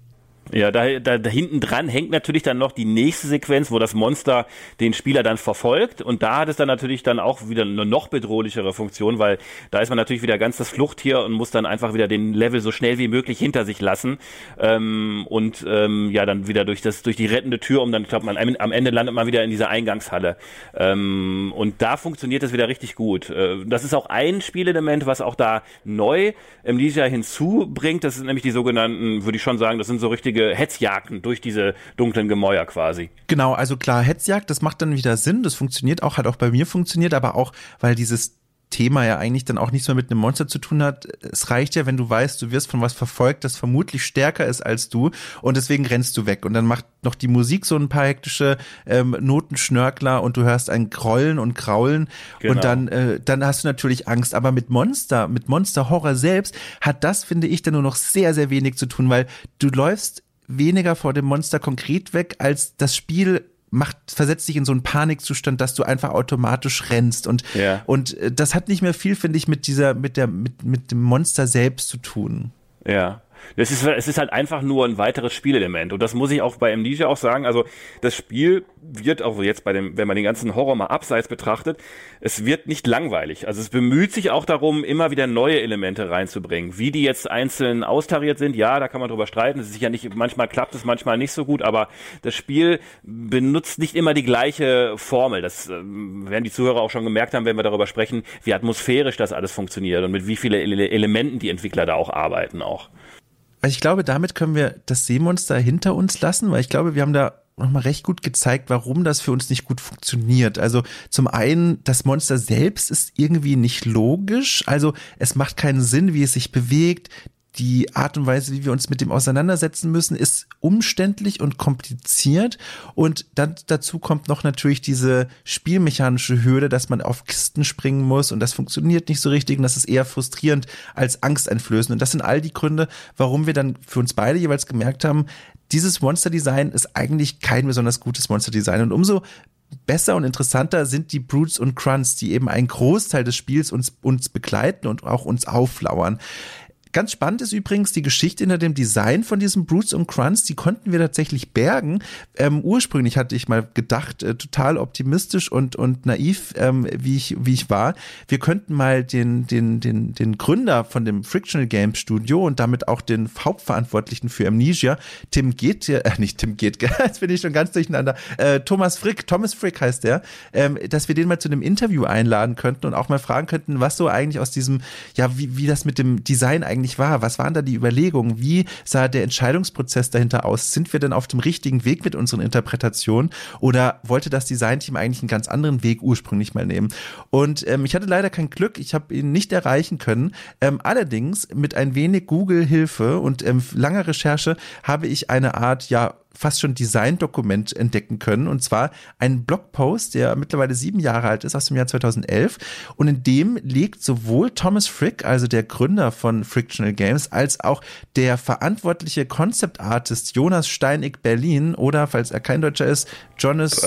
Ja, da, da, da hinten dran hängt natürlich dann noch die nächste Sequenz, wo das Monster den Spieler dann verfolgt, und da hat es dann natürlich dann auch wieder eine noch bedrohlichere Funktion, weil da ist man natürlich wieder ganz das Fluchttier und muss dann einfach wieder den Level so schnell wie möglich hinter sich lassen ähm, und ähm, ja dann wieder durch das durch die rettende Tür, um dann, ich glaube, man am Ende landet man wieder in dieser Eingangshalle ähm, und da funktioniert das wieder richtig gut. Äh, das ist auch ein Spielelement, was auch da neu Amnesia hinzubringt, das sind nämlich die sogenannten, würde ich schon sagen, das sind so richtige Hetzjagden durch diese dunklen Gemäuer quasi. Genau, also klar, Hetzjagd, das macht dann wieder Sinn, das funktioniert auch, hat auch bei mir funktioniert, aber auch, weil dieses Thema ja eigentlich dann auch nichts mehr mit einem Monster zu tun hat. Es reicht ja, wenn du weißt, du wirst von was verfolgt, das vermutlich stärker ist als du, und deswegen rennst du weg. Und dann macht noch die Musik so ein paar hektische ähm, Notenschnörkler und du hörst ein Grollen und Graulen genau. Und dann äh, dann hast du natürlich Angst. Aber mit Monster, mit Monster Horror selbst hat das, finde ich, dann nur noch sehr, sehr wenig zu tun, weil du läufst weniger vor dem Monster konkret weg, als das Spiel macht, versetzt dich in so einen Panikzustand, dass du einfach automatisch rennst, und ja. und das hat nicht mehr viel, finde ich, mit dieser mit der mit mit dem Monster selbst zu tun. Ja. Es ist, es ist halt einfach nur ein weiteres Spielelement, und das muss ich auch bei Amnesia auch sagen, also das Spiel wird auch jetzt bei dem, wenn man den ganzen Horror mal abseits betrachtet, es wird nicht langweilig, also es bemüht sich auch darum, immer wieder neue Elemente reinzubringen, wie die jetzt einzeln austariert sind, ja, da kann man drüber streiten, es ist ja nicht, manchmal klappt es, manchmal nicht so gut, aber das Spiel benutzt nicht immer die gleiche Formel, das äh, werden die Zuhörer auch schon gemerkt haben, wenn wir darüber sprechen, wie atmosphärisch das alles funktioniert und mit wie vielen Ele- Elementen die Entwickler da auch arbeiten auch. Also ich glaube, damit können wir das Seemonster hinter uns lassen, weil ich glaube, wir haben da nochmal recht gut gezeigt, warum das für uns nicht gut funktioniert. Also zum einen, das Monster selbst ist irgendwie nicht logisch, also es macht keinen Sinn, wie es sich bewegt. Die Art und Weise, wie wir uns mit dem auseinandersetzen müssen, ist umständlich und kompliziert. Und dann dazu kommt noch natürlich diese spielmechanische Hürde, dass man auf Kisten springen muss, und das funktioniert nicht so richtig, und das ist eher frustrierend als angsteinflößend. Und das sind all die Gründe, warum wir dann für uns beide jeweils gemerkt haben, dieses Monster-Design ist eigentlich kein besonders gutes Monster-Design. Und umso besser und interessanter sind die Brutes und Grunts, die eben einen Großteil des Spiels uns, uns begleiten und auch uns auflauern. Ganz spannend ist übrigens die Geschichte hinter dem Design von diesen Brutes und Grunts. Die konnten wir tatsächlich bergen. Ähm, ursprünglich hatte ich mal gedacht, äh, total optimistisch und und naiv, ähm, wie ich wie ich war. Wir könnten mal den den den den Gründer von dem Frictional Games Studio und damit auch den Hauptverantwortlichen für Amnesia, Tim Getge, äh, nicht Tim Getge, jetzt bin ich schon ganz durcheinander. Äh, Thomas Frick, Thomas Frick heißt der, ähm, dass wir den mal zu einem Interview einladen könnten und auch mal fragen könnten, was so eigentlich aus diesem, ja, wie wie das mit dem Design eigentlich war. Was waren da die Überlegungen? Wie sah der Entscheidungsprozess dahinter aus? Sind wir denn auf dem richtigen Weg mit unseren Interpretationen, oder wollte das Designteam eigentlich einen ganz anderen Weg ursprünglich mal nehmen? Und ähm, ich hatte leider kein Glück, ich habe ihn nicht erreichen können. Ähm, allerdings mit ein wenig Google-Hilfe und ähm, langer Recherche habe ich eine Art, ja, fast schon Design-Dokument entdecken können, und zwar einen Blogpost, der mittlerweile sieben Jahre alt ist, aus dem Jahr zweitausendelf, und in dem legt sowohl Thomas Frick, also der Gründer von Frictional Games, als auch der verantwortliche Concept Artist Jonas Steinig Berlin, oder, falls er kein Deutscher ist, Jonas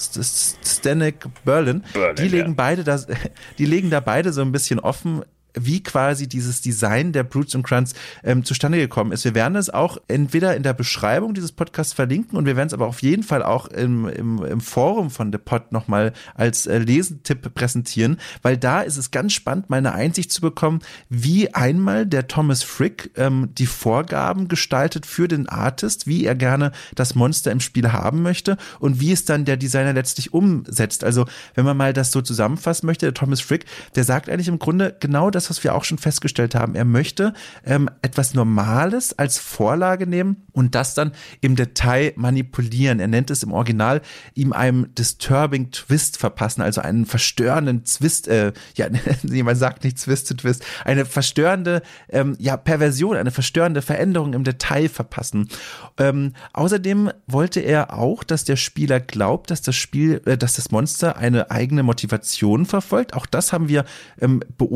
Steinig Berlin, Berlin, die legen ja. beide da, die legen da beide so ein bisschen offen, wie quasi dieses Design der Brutes und Grunts ähm, zustande gekommen ist. Wir werden es auch entweder in der Beschreibung dieses Podcasts verlinken, und wir werden es aber auf jeden Fall auch im, im, im Forum von The Pod nochmal als äh, Lesetipp präsentieren, weil da ist es ganz spannend, mal eine Einsicht zu bekommen, wie einmal der Thomas Frick ähm, die Vorgaben gestaltet für den Artist, wie er gerne das Monster im Spiel haben möchte und wie es dann der Designer letztlich umsetzt. Also wenn man mal das so zusammenfassen möchte, der Thomas Frick, der sagt eigentlich im Grunde genau das, was wir auch schon festgestellt haben. Er möchte ähm, etwas Normales als Vorlage nehmen und das dann im Detail manipulieren. Er nennt es im Original, ihm einem disturbing Twist verpassen, also einen verstörenden Twist, äh, ja, jemand sagt nicht Twisted Twist, eine verstörende ähm, ja, Perversion, eine verstörende Veränderung im Detail verpassen. Ähm, außerdem wollte er auch, dass der Spieler glaubt, dass das Spiel, äh, dass das Monster eine eigene Motivation verfolgt. Auch das haben wir ähm, beobachtet. Das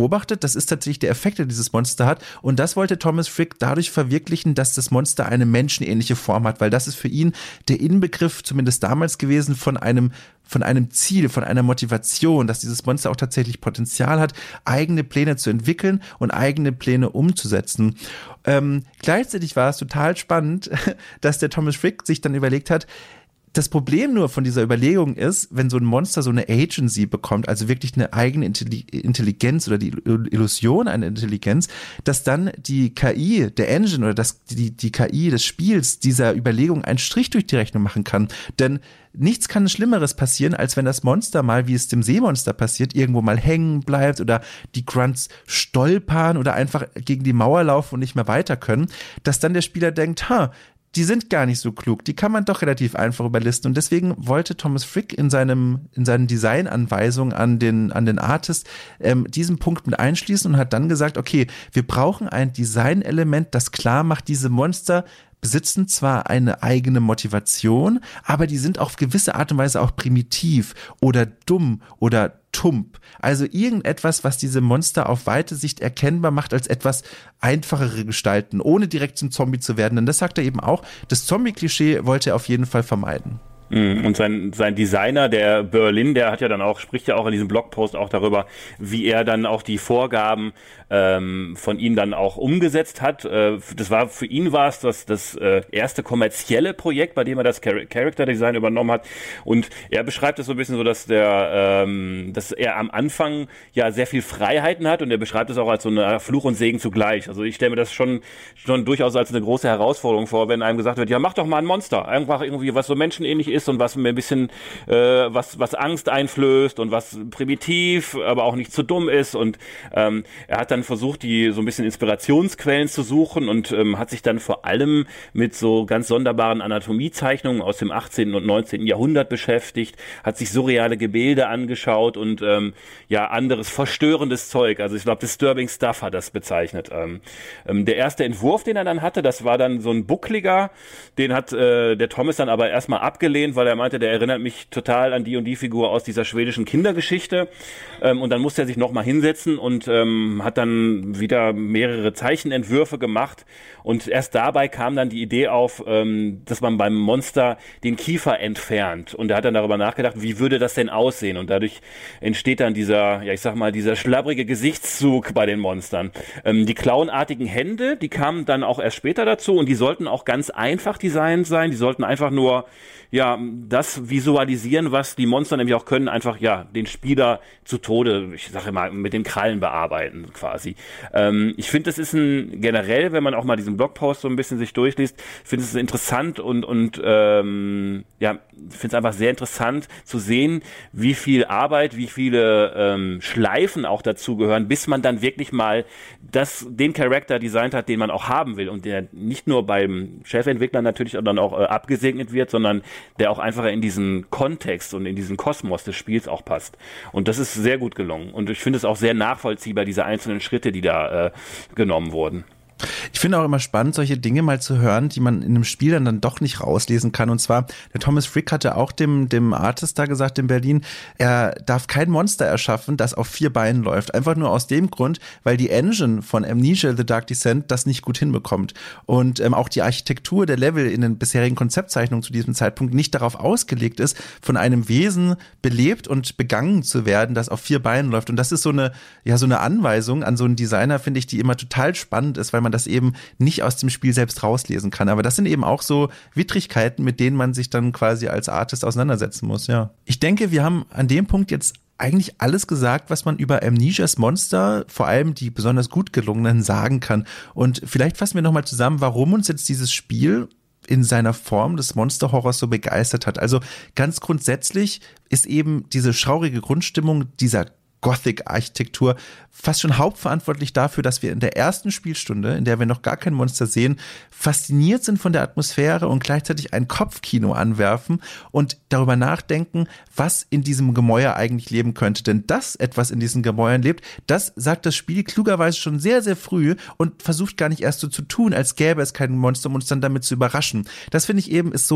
das ist tatsächlich der Effekt, der dieses Monster hat. Und das wollte Thomas Frick dadurch verwirklichen, dass das Monster eine menschenähnliche Form hat, weil das ist für ihn der Inbegriff, zumindest damals gewesen, von einem von einem Ziel, von einer Motivation, dass dieses Monster auch tatsächlich Potenzial hat, eigene Pläne zu entwickeln und eigene Pläne umzusetzen. Ähm, gleichzeitig war es total spannend, dass der Thomas Frick sich dann überlegt hat, das Problem nur von dieser Überlegung ist, wenn so ein Monster so eine Agency bekommt, also wirklich eine eigene Intelligenz oder die Illusion einer Intelligenz, dass dann die K I, der Engine oder das, die, die K I des Spiels dieser Überlegung einen Strich durch die Rechnung machen kann. Denn nichts kann Schlimmeres passieren, als wenn das Monster mal, wie es dem Seemonster passiert, irgendwo mal hängen bleibt oder die Grunts stolpern oder einfach gegen die Mauer laufen und nicht mehr weiter können, dass dann der Spieler denkt, ha, die sind gar nicht so klug, die kann man doch relativ einfach überlisten. Und deswegen wollte Thomas Frick in seinem, in seinen Designanweisungen an den, an den Artist ähm, diesen Punkt mit einschließen und hat dann gesagt, okay, wir brauchen ein Designelement, das klar macht, diese Monster besitzen zwar eine eigene Motivation, aber die sind auf gewisse Art und Weise auch primitiv oder dumm oder tump. Also irgendetwas, was diese Monster auf weite Sicht erkennbar macht als etwas einfachere Gestalten, ohne direkt zum Zombie zu werden. Denn das sagt er eben auch, das Zombie-Klischee wollte er auf jeden Fall vermeiden. Und sein, sein Designer, der Berlin, der hat ja dann auch, spricht ja auch in diesem Blogpost auch darüber, wie er dann auch die Vorgaben ähm, von ihm dann auch umgesetzt hat. Äh, das war, für ihn war es das, das äh, erste kommerzielle Projekt, bei dem er das Char- Character Design übernommen hat. Und er beschreibt es so ein bisschen so, dass der, ähm, dass er am Anfang ja sehr viel Freiheiten hat und er beschreibt es auch als so eine Fluch und Segen zugleich. Also ich stelle mir das schon, schon durchaus als eine große Herausforderung vor, wenn einem gesagt wird, ja, mach doch mal ein Monster. Einfach irgendwie, was so menschenähnlich ist und was mir ein bisschen äh, was was Angst einflößt und was primitiv, aber auch nicht zu dumm ist. Und ähm, er hat dann versucht, die so ein bisschen Inspirationsquellen zu suchen und ähm, hat sich dann vor allem mit so ganz sonderbaren Anatomiezeichnungen aus dem achtzehnten und neunzehnten Jahrhundert beschäftigt, hat sich surreale Gebilde angeschaut und ähm, ja anderes verstörendes Zeug. Also ich glaube, Disturbing Stuff hat das bezeichnet. Ähm, ähm, der erste Entwurf, den er dann hatte, das war dann so ein buckliger, den hat äh, der Thomas dann aber erstmal abgelehnt, weil er meinte, der erinnert mich total an die und die Figur aus dieser schwedischen Kindergeschichte. Ähm, und dann musste er sich nochmal hinsetzen und ähm, hat dann wieder mehrere Zeichenentwürfe gemacht. Und erst dabei kam dann die Idee auf, ähm, dass man beim Monster den Kiefer entfernt. Und er hat dann darüber nachgedacht, wie würde das denn aussehen? Und dadurch entsteht dann dieser, ja ich sag mal, dieser schlabbrige Gesichtszug bei den Monstern. Ähm, die clownartigen Hände, die kamen dann auch erst später dazu und die sollten auch ganz einfach designt sein. Die sollten einfach nur ja, das visualisieren, was die Monster nämlich auch können, einfach, ja, den Spieler zu Tode, ich sage mal, mit den Krallen bearbeiten, quasi. Ähm, ich finde, das ist ein, generell, wenn man auch mal diesen Blogpost so ein bisschen sich durchliest, finde es interessant und, und, ähm, ja, finde es einfach sehr interessant zu sehen, wie viel Arbeit, wie viele, ähm, Schleifen auch dazu gehören, bis man dann wirklich mal das, den Charakter designt hat, den man auch haben will und der nicht nur beim Chefentwickler natürlich dann auch äh, abgesegnet wird, sondern der auch einfach in diesen Kontext und in diesen Kosmos des Spiels auch passt. Und das ist sehr gut gelungen. Und ich finde es auch sehr nachvollziehbar, diese einzelnen Schritte, die da äh, genommen wurden. Ich finde auch immer spannend, solche Dinge mal zu hören, die man in einem Spiel dann, dann doch nicht rauslesen kann. Und zwar, der Thomas Frick hatte auch dem, dem Artist da gesagt in Berlin, er darf kein Monster erschaffen, das auf vier Beinen läuft. Einfach nur aus dem Grund, weil die Engine von Amnesia The Dark Descent das nicht gut hinbekommt. Und ähm, auch die Architektur der Level in den bisherigen Konzeptzeichnungen zu diesem Zeitpunkt nicht darauf ausgelegt ist, von einem Wesen belebt und begangen zu werden, das auf vier Beinen läuft. Und das ist so eine, ja, so eine Anweisung an so einen Designer, finde ich, die immer total spannend ist, weil man das eben nicht aus dem Spiel selbst rauslesen kann. Aber das sind eben auch so Widrigkeiten, mit denen man sich dann quasi als Artist auseinandersetzen muss, ja. Ich denke, wir haben an dem Punkt jetzt eigentlich alles gesagt, was man über Amnesias Monster, vor allem die besonders gut gelungenen, sagen kann. Und vielleicht fassen wir nochmal zusammen, warum uns jetzt dieses Spiel in seiner Form des Monsterhorrors so begeistert hat. Also ganz grundsätzlich ist eben diese schaurige Grundstimmung dieser Gothic-Architektur fast schon hauptverantwortlich dafür, dass wir in der ersten Spielstunde, in der wir noch gar kein Monster sehen, fasziniert sind von der Atmosphäre und gleichzeitig ein Kopfkino anwerfen und darüber nachdenken, was in diesem Gemäuer eigentlich leben könnte. Denn dass etwas in diesen Gemäuern lebt, das sagt das Spiel klugerweise schon sehr, sehr früh und versucht gar nicht erst so zu tun, als gäbe es kein Monster, um uns dann damit zu überraschen. Das finde ich eben ist so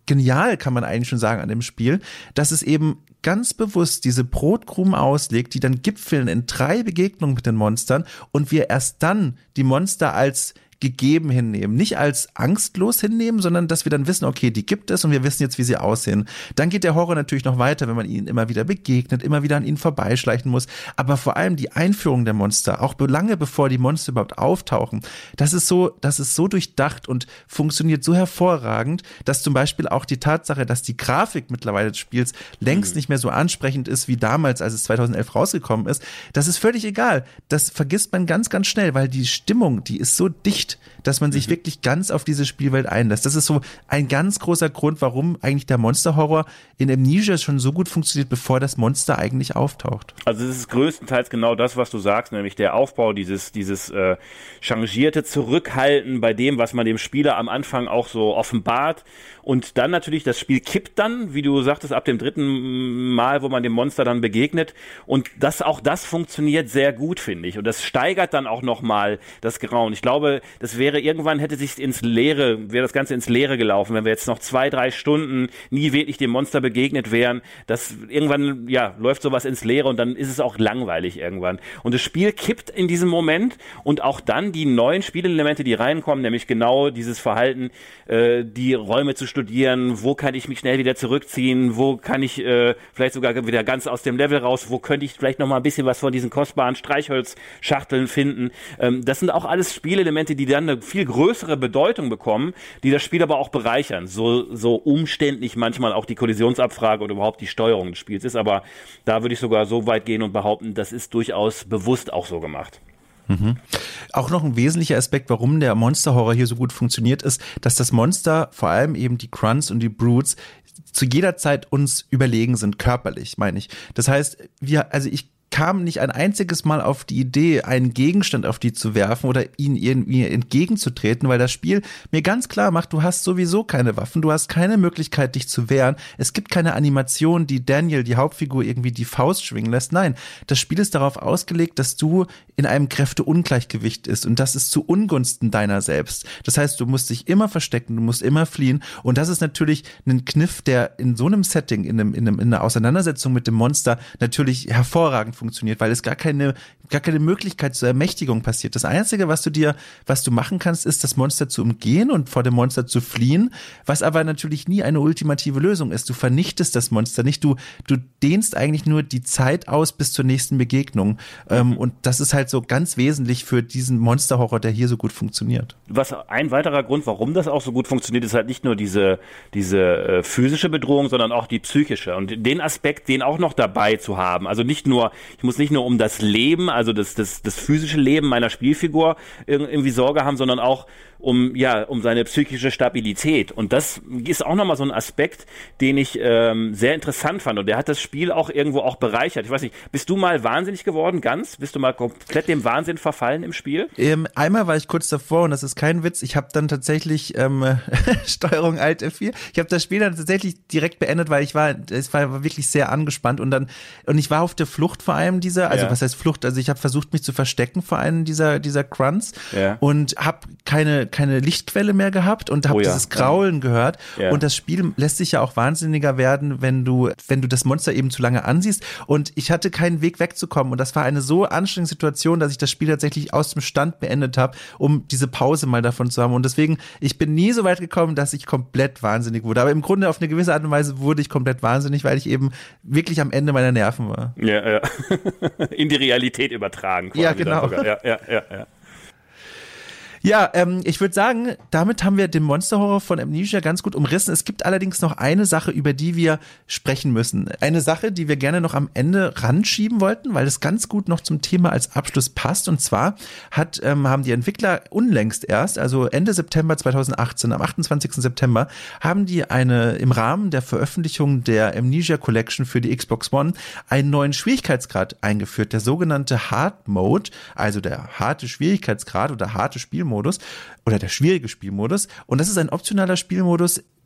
genial, kann man eigentlich schon sagen, an dem Spiel, dass es eben ganz bewusst diese Brotkrumen auslegt, die dann gipfeln in drei Begegnungen mit den Monstern und wir erst dann die Monster als gegeben hinnehmen. Nicht als angstlos hinnehmen, sondern dass wir dann wissen, okay, die gibt es und wir wissen jetzt, wie sie aussehen. Dann geht der Horror natürlich noch weiter, wenn man ihnen immer wieder begegnet, immer wieder an ihnen vorbeischleichen muss. Aber vor allem die Einführung der Monster, auch lange bevor die Monster überhaupt auftauchen, das ist so, das ist so durchdacht und funktioniert so hervorragend, dass zum Beispiel auch die Tatsache, dass die Grafik mittlerweile des Spiels längst mhm. nicht mehr so ansprechend ist wie damals, als es zweitausendelf rausgekommen ist, das ist völlig egal. Das vergisst man ganz, ganz schnell, weil die Stimmung, die ist so dicht, dass man sich mhm. wirklich ganz auf diese Spielwelt einlässt. Das ist so ein ganz großer Grund, warum eigentlich der Monsterhorror in Amnesia schon so gut funktioniert, bevor das Monster eigentlich auftaucht. Also es ist größtenteils genau das, was du sagst, nämlich der Aufbau, dieses dieses äh, changierte Zurückhalten bei dem, was man dem Spieler am Anfang auch so offenbart. Und dann natürlich, das Spiel kippt dann, wie du sagtest, ab dem dritten Mal, wo man dem Monster dann begegnet. Und das, auch das funktioniert sehr gut, finde ich. Und das steigert dann auch nochmal das Grauen. Ich glaube, das wäre, irgendwann hätte sich ins Leere, wäre das Ganze ins Leere gelaufen, wenn wir jetzt noch zwei, drei Stunden nie wirklich dem Monster begegnet wären. Das, irgendwann, ja, läuft sowas ins Leere und dann ist es auch langweilig irgendwann. Und das Spiel kippt in diesem Moment und auch dann die neuen Spielelemente, die reinkommen, nämlich genau dieses Verhalten, äh, die Räume zu studieren, wo kann ich mich schnell wieder zurückziehen, wo kann ich äh, vielleicht sogar wieder ganz aus dem Level raus, wo könnte ich vielleicht noch mal ein bisschen was von diesen kostbaren Streichholzschachteln finden. Ähm, das sind auch alles Spielelemente, die dann eine viel größere Bedeutung bekommen, die das Spiel aber auch bereichern. So, so umständlich manchmal auch die Kollisionsabfrage oder überhaupt die Steuerung des Spiels ist, aber da würde ich sogar so weit gehen und behaupten, das ist durchaus bewusst auch so gemacht. Mhm. Auch noch ein wesentlicher Aspekt, warum der Monsterhorror hier so gut funktioniert, ist, dass das Monster, vor allem eben die Grunts und die Brutes, zu jeder Zeit uns überlegen sind, körperlich, meine ich. Das heißt, wir, also ich kam nicht ein einziges Mal auf die Idee, einen Gegenstand auf die zu werfen oder ihnen irgendwie entgegenzutreten, weil das Spiel mir ganz klar macht, du hast sowieso keine Waffen, du hast keine Möglichkeit, dich zu wehren. Es gibt keine Animation, die Daniel, die Hauptfigur, irgendwie die Faust schwingen lässt. Nein, das Spiel ist darauf ausgelegt, dass du in einem Kräfteungleichgewicht ist und das ist zu Ungunsten deiner selbst. Das heißt, du musst dich immer verstecken, du musst immer fliehen und das ist natürlich ein Kniff, der in so einem Setting, in, einem, in, einem, in einer Auseinandersetzung mit dem Monster natürlich hervorragend funktioniert, weil es gar keine, gar keine Möglichkeit zur Ermächtigung passiert. Das Einzige, was du dir, was du machen kannst, ist, das Monster zu umgehen und vor dem Monster zu fliehen, was aber natürlich nie eine ultimative Lösung ist. Du vernichtest das Monster nicht, du, du dehnst eigentlich nur die Zeit aus bis zur nächsten Begegnung. Mhm. Und das ist halt so ganz wesentlich für diesen Monsterhorror, der hier so gut funktioniert. Was ein weiterer Grund, warum das auch so gut funktioniert, ist halt nicht nur diese, diese äh, physische Bedrohung, sondern auch die psychische. Und den Aspekt, den auch noch dabei zu haben. Also nicht nur, ich muss nicht nur um das Leben, also das, das, das physische Leben meiner Spielfigur irgendwie Sorge haben, sondern auch um, ja, um seine psychische Stabilität. Und das ist auch nochmal so ein Aspekt, den ich ähm, sehr interessant fand. Und der hat das Spiel auch irgendwo auch bereichert. Ich weiß nicht, bist du mal wahnsinnig geworden, ganz? Bist du mal komplett dem Wahnsinn verfallen im Spiel? Ähm, einmal war ich kurz davor und das ist kein Witz. Ich habe dann tatsächlich ähm, Steuerung Alt F vier. Ich habe das Spiel dann tatsächlich direkt beendet, weil ich war, es war wirklich sehr angespannt und dann und ich war auf der Flucht vor einem dieser, also ja. was heißt Flucht? Also ich habe versucht, mich zu verstecken vor einem dieser dieser Grunts ja. und habe keine keine Lichtquelle mehr gehabt und habe oh ja. dieses Graulen ja. gehört ja. und das Spiel lässt sich ja auch wahnsinniger werden, wenn du wenn du das Monster eben zu lange ansiehst und ich hatte keinen Weg wegzukommen und das war eine so anstrengende Situation, dass ich das Spiel tatsächlich aus dem Stand beendet habe, um diese Pause mal davon zu haben und deswegen, ich bin nie so weit gekommen, dass ich komplett wahnsinnig wurde, aber im Grunde auf eine gewisse Art und Weise wurde ich komplett wahnsinnig, weil ich eben wirklich am Ende meiner Nerven war. Ja, ja. In die Realität übertragen. Ja, genau. Ja, ja, ja, ja. Ja, ähm, ich würde sagen, damit haben wir den Monsterhorror von Amnesia ganz gut umrissen. Es gibt allerdings noch eine Sache, über die wir sprechen müssen. Eine Sache, die wir gerne noch am Ende ranschieben wollten, weil es ganz gut noch zum Thema als Abschluss passt. Und zwar hat, ähm, haben die Entwickler unlängst erst, also Ende September zweitausendachtzehn, am achtundzwanzigsten September, haben die eine im Rahmen der Veröffentlichung der Amnesia Collection für die Xbox One einen neuen Schwierigkeitsgrad eingeführt, der sogenannte Hard Mode, also der harte Schwierigkeitsgrad oder harte Spielmodus oder der schwierige Spielmodus. Und das ist ein optionaler Spielmodus,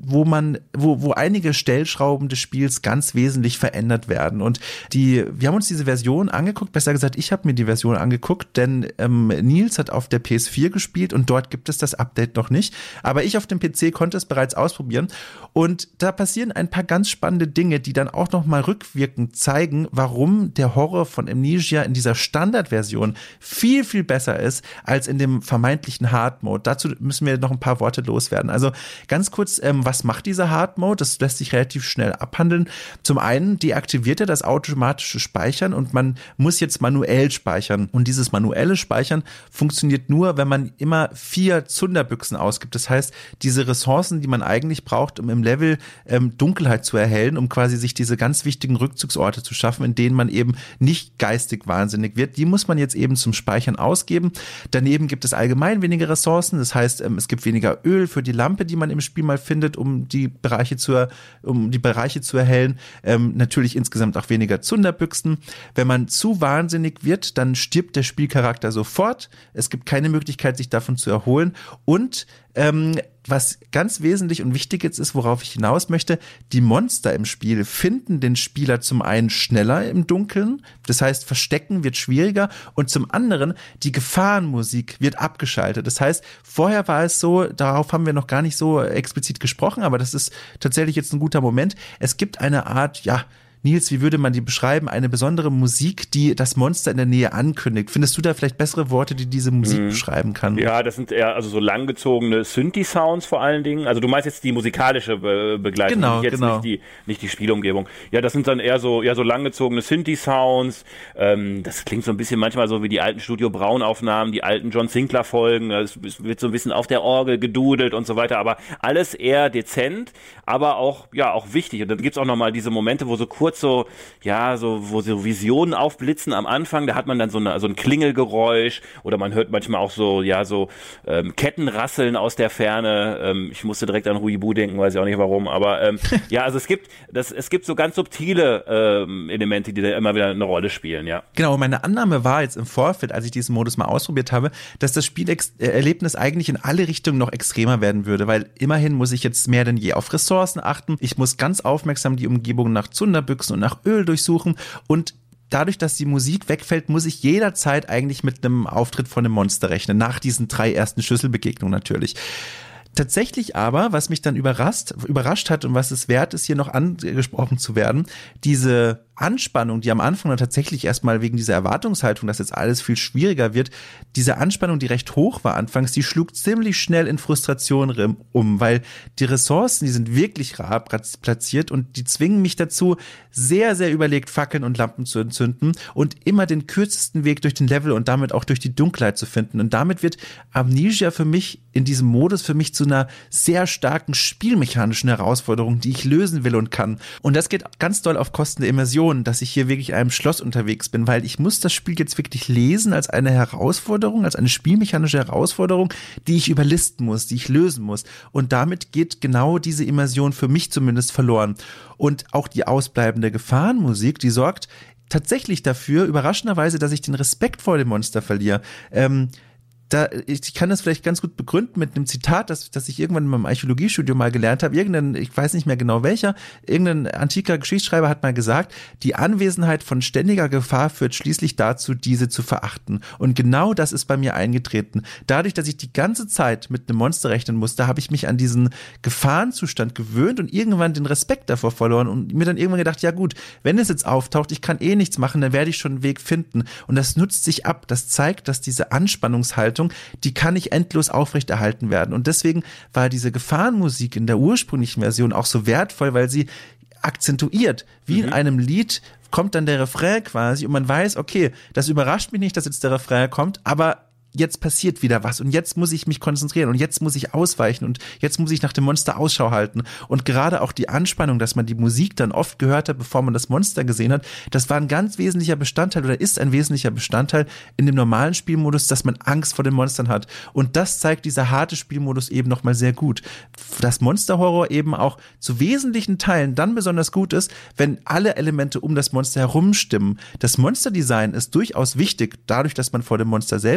wo man, wo, wo einige Stellschrauben des Spiels ganz wesentlich verändert werden. Und die, wir haben uns diese Version angeguckt, besser gesagt, ich habe mir die Version angeguckt, denn ähm, Nils hat auf der P S vier gespielt und dort gibt es das Update noch nicht. Aber ich auf dem P C konnte es bereits ausprobieren. Und da passieren ein paar ganz spannende Dinge, die dann auch noch mal rückwirkend zeigen, warum der Horror von Amnesia in dieser Standardversion viel, viel besser ist als in dem vermeintlichen Hard Mode. Dazu müssen wir noch ein paar Worte loswerden. Also ganz kurz, ähm, was macht dieser Hard Mode? Das lässt sich relativ schnell abhandeln. Zum einen deaktiviert er das automatische Speichern und man muss jetzt manuell speichern. Und dieses manuelle Speichern funktioniert nur, wenn man immer vier Zunderbüchsen ausgibt. Das heißt, diese Ressourcen, die man eigentlich braucht, um im Level ähm, Dunkelheit zu erhellen, um quasi sich diese ganz wichtigen Rückzugsorte zu schaffen, in denen man eben nicht geistig wahnsinnig wird, die muss man jetzt eben zum Speichern ausgeben. Daneben gibt es allgemein weniger Ressourcen. Das heißt, ähm, es gibt weniger Öl für die Lampe, die man im Spiel mal findet, um die Bereiche zu, um die Bereiche zu erhellen. Ähm, natürlich insgesamt auch weniger Zunderbüchsen. Wenn man zu wahnsinnig wird, dann stirbt der Spielcharakter sofort. Es gibt keine Möglichkeit, sich davon zu erholen. Und ähm, was ganz wesentlich und wichtig jetzt ist, worauf ich hinaus möchte, die Monster im Spiel finden den Spieler zum einen schneller im Dunkeln, das heißt, Verstecken wird schwieriger, und zum anderen, die Gefahrenmusik wird abgeschaltet. Das heißt, vorher war es so, darauf haben wir noch gar nicht so explizit gesprochen, aber das ist tatsächlich jetzt ein guter Moment. Es gibt eine Art, ja, Nils, wie würde man die beschreiben? Eine besondere Musik, die das Monster in der Nähe ankündigt. Findest du da vielleicht bessere Worte, die diese Musik mhm. beschreiben kann? Ja, das sind eher also so langgezogene Synthi-Sounds vor allen Dingen. Also du meinst jetzt die musikalische Be- Begleitung, genau, jetzt genau. nicht die nicht die Spielumgebung. Ja, das sind dann eher so ja so langgezogene Synthi-Sounds. Ähm, das klingt so ein bisschen manchmal so wie die alten Studio Braun-Aufnahmen, die alten John Sinclair-Folgen. Es wird so ein bisschen auf der Orgel gedudelt und so weiter. Aber alles eher dezent, aber auch ja auch wichtig. Und dann gibt's auch nochmal diese Momente, wo so kurz so, ja, so, wo so Visionen aufblitzen am Anfang, da hat man dann so, eine, so ein Klingelgeräusch oder man hört manchmal auch so, ja, so ähm, Kettenrasseln aus der Ferne. Ähm, ich musste direkt an Huibu denken, weiß ich auch nicht warum, aber ähm, ja, also es gibt, das, es gibt so ganz subtile ähm, Elemente, die da immer wieder eine Rolle spielen, ja. Genau, meine Annahme war jetzt im Vorfeld, als ich diesen Modus mal ausprobiert habe, dass das Spielerlebnis eigentlich in alle Richtungen noch extremer werden würde, weil immerhin muss ich jetzt mehr denn je auf Ressourcen achten. Ich muss ganz aufmerksam die Umgebung nach Zunderbüchsen und nach Öl durchsuchen, und dadurch, dass die Musik wegfällt, muss ich jederzeit eigentlich mit einem Auftritt von einem Monster rechnen, nach diesen drei ersten Schlüsselbegegnungen natürlich. Tatsächlich aber, was mich dann überrascht, überrascht hat und was es wert ist, hier noch angesprochen zu werden, diese Anspannung, die am Anfang dann tatsächlich erstmal wegen dieser Erwartungshaltung, dass jetzt alles viel schwieriger wird, diese Anspannung, die recht hoch war anfangs, die schlug ziemlich schnell in Frustration um, weil die Ressourcen, die sind wirklich rar platziert und die zwingen mich dazu, sehr, sehr überlegt Fackeln und Lampen zu entzünden und immer den kürzesten Weg durch den Level und damit auch durch die Dunkelheit zu finden. Und damit wird Amnesia für mich in diesem Modus für mich zu einer sehr starken spielmechanischen Herausforderung, die ich lösen will und kann. Und das geht ganz doll auf Kosten der Immersion, dass ich hier wirklich in einem Schloss unterwegs bin, weil ich muss das Spiel jetzt wirklich lesen als eine Herausforderung, als eine spielmechanische Herausforderung, die ich überlisten muss, die ich lösen muss. Und damit geht genau diese Immersion für mich zumindest verloren. Und auch die ausbleibende Gefahrenmusik, die sorgt tatsächlich dafür, überraschenderweise, dass ich den Respekt vor dem Monster verliere. Ähm, Da, ich kann das vielleicht ganz gut begründen mit einem Zitat, das, das ich irgendwann in meinem Archäologiestudium mal gelernt habe. Irgendein, ich weiß nicht mehr genau welcher, irgendein antiker Geschichtsschreiber hat mal gesagt, die Anwesenheit von ständiger Gefahr führt schließlich dazu, diese zu verachten. Und genau das ist bei mir eingetreten. Dadurch, dass ich die ganze Zeit mit einem Monster rechnen musste, habe ich mich an diesen Gefahrenzustand gewöhnt und irgendwann den Respekt davor verloren und mir dann irgendwann gedacht, ja gut, wenn es jetzt auftaucht, ich kann eh nichts machen, dann werde ich schon einen Weg finden. Und das nutzt sich ab. Das zeigt, dass diese Anspannungshaltung, die kann nicht endlos aufrechterhalten werden. Und deswegen war diese Gefahrenmusik in der ursprünglichen Version auch so wertvoll, weil sie akzentuiert, wie mhm. in einem Lied kommt dann der Refrain quasi und man weiß, okay, das überrascht mich nicht, dass jetzt der Refrain kommt, aber jetzt passiert wieder was und jetzt muss ich mich konzentrieren und jetzt muss ich ausweichen und jetzt muss ich nach dem Monster Ausschau halten. Und gerade auch die Anspannung, dass man die Musik dann oft gehört hat, bevor man das Monster gesehen hat, das war ein ganz wesentlicher Bestandteil oder ist ein wesentlicher Bestandteil in dem normalen Spielmodus, dass man Angst vor den Monstern hat. Und das zeigt dieser harte Spielmodus eben nochmal sehr gut. Dass Monsterhorror eben auch zu wesentlichen Teilen dann besonders gut ist, wenn alle Elemente um das Monster herum stimmen. Das Monsterdesign ist durchaus wichtig, dadurch, dass man vor dem Monster selbst dann Angst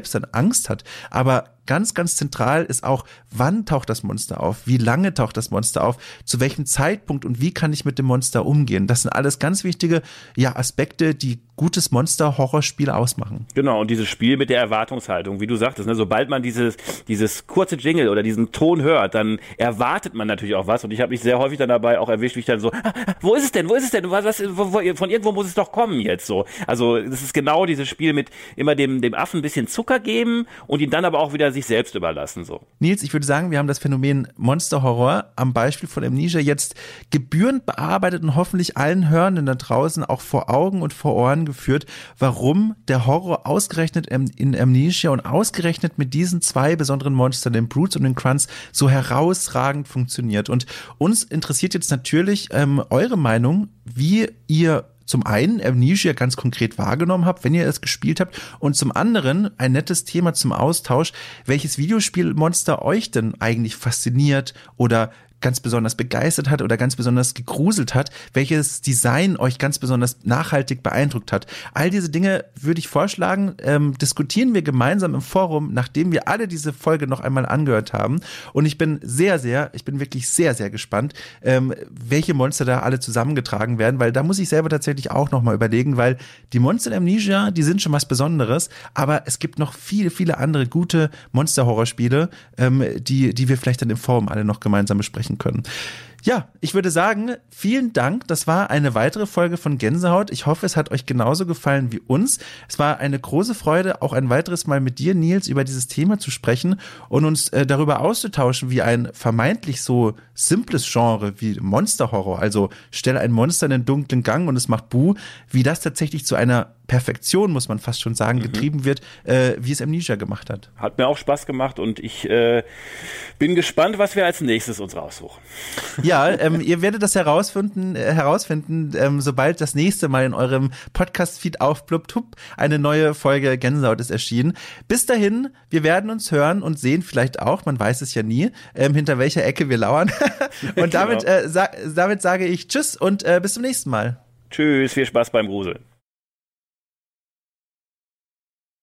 Angst hat. Aber ganz, ganz zentral ist auch, wann taucht das Monster auf? Wie lange taucht das Monster auf? Zu welchem Zeitpunkt und wie kann ich mit dem Monster umgehen? Das sind alles ganz wichtige ja, Aspekte, die gutes Monster-Horrorspiel ausmachen. Genau, und dieses Spiel mit der Erwartungshaltung, wie du sagtest, ne, sobald man dieses, dieses kurze Jingle oder diesen Ton hört, dann erwartet man natürlich auch was. Und ich habe mich sehr häufig dann dabei auch erwischt, wie ich dann so, ah, wo ist es denn? Wo ist es denn? Was, was, wo, wo, von irgendwo muss es doch kommen jetzt so. Also das ist genau dieses Spiel mit immer dem, dem Affen ein bisschen Zucker geben und ihn dann aber auch wieder sich selbst überlassen. So. Nils, ich würde sagen, wir haben das Phänomen Monster-Horror am Beispiel von Amnesia jetzt gebührend bearbeitet und hoffentlich allen Hörenden da draußen auch vor Augen und vor Ohren geführt, warum der Horror ausgerechnet in Amnesia und ausgerechnet mit diesen zwei besonderen Monstern, den Brutes und den Grunts, so herausragend funktioniert. Und uns interessiert jetzt natürlich ähm, eure Meinung, wie ihr zum einen Amnesia ganz konkret wahrgenommen habt, wenn ihr es gespielt habt, und zum anderen ein nettes Thema zum Austausch, welches Videospielmonster euch denn eigentlich fasziniert oder ganz besonders begeistert hat oder ganz besonders gegruselt hat, welches Design euch ganz besonders nachhaltig beeindruckt hat. All diese Dinge würde ich vorschlagen, ähm, diskutieren wir gemeinsam im Forum, nachdem wir alle diese Folge noch einmal angehört haben. Und ich bin sehr, sehr, ich bin wirklich sehr, sehr gespannt, ähm, welche Monster da alle zusammengetragen werden, weil da muss ich selber tatsächlich auch nochmal überlegen, weil die Monster in Amnesia, die sind schon was Besonderes, aber es gibt noch viele, viele andere gute Monster-Horrorspiele, ähm, die, die wir vielleicht dann im Forum alle noch gemeinsam besprechen können. Ja, ich würde sagen, vielen Dank. Das war eine weitere Folge von Gänsehaut. Ich hoffe, es hat euch genauso gefallen wie uns. Es war eine große Freude, auch ein weiteres Mal mit dir, Nils, über dieses Thema zu sprechen und uns äh, darüber auszutauschen, wie ein vermeintlich so simples Genre wie Monsterhorror, also stelle ein Monster in den dunklen Gang und es macht Buh, wie das tatsächlich zu einer Perfektion, muss man fast schon sagen, mhm. getrieben wird, äh, wie es Amnesia gemacht hat. Hat mir auch Spaß gemacht und ich äh, bin gespannt, was wir als nächstes uns raussuchen. Ja, ähm, ihr werdet das herausfinden, äh, herausfinden ähm, sobald das nächste Mal in eurem Podcast-Feed aufploppt, hup, eine neue Folge Gänsehaut ist erschienen. Bis dahin, wir werden uns hören und sehen vielleicht auch, man weiß es ja nie, ähm, hinter welcher Ecke wir lauern. Und damit, genau. äh, sa- damit sage ich Tschüss und äh, bis zum nächsten Mal. Tschüss, viel Spaß beim Gruseln.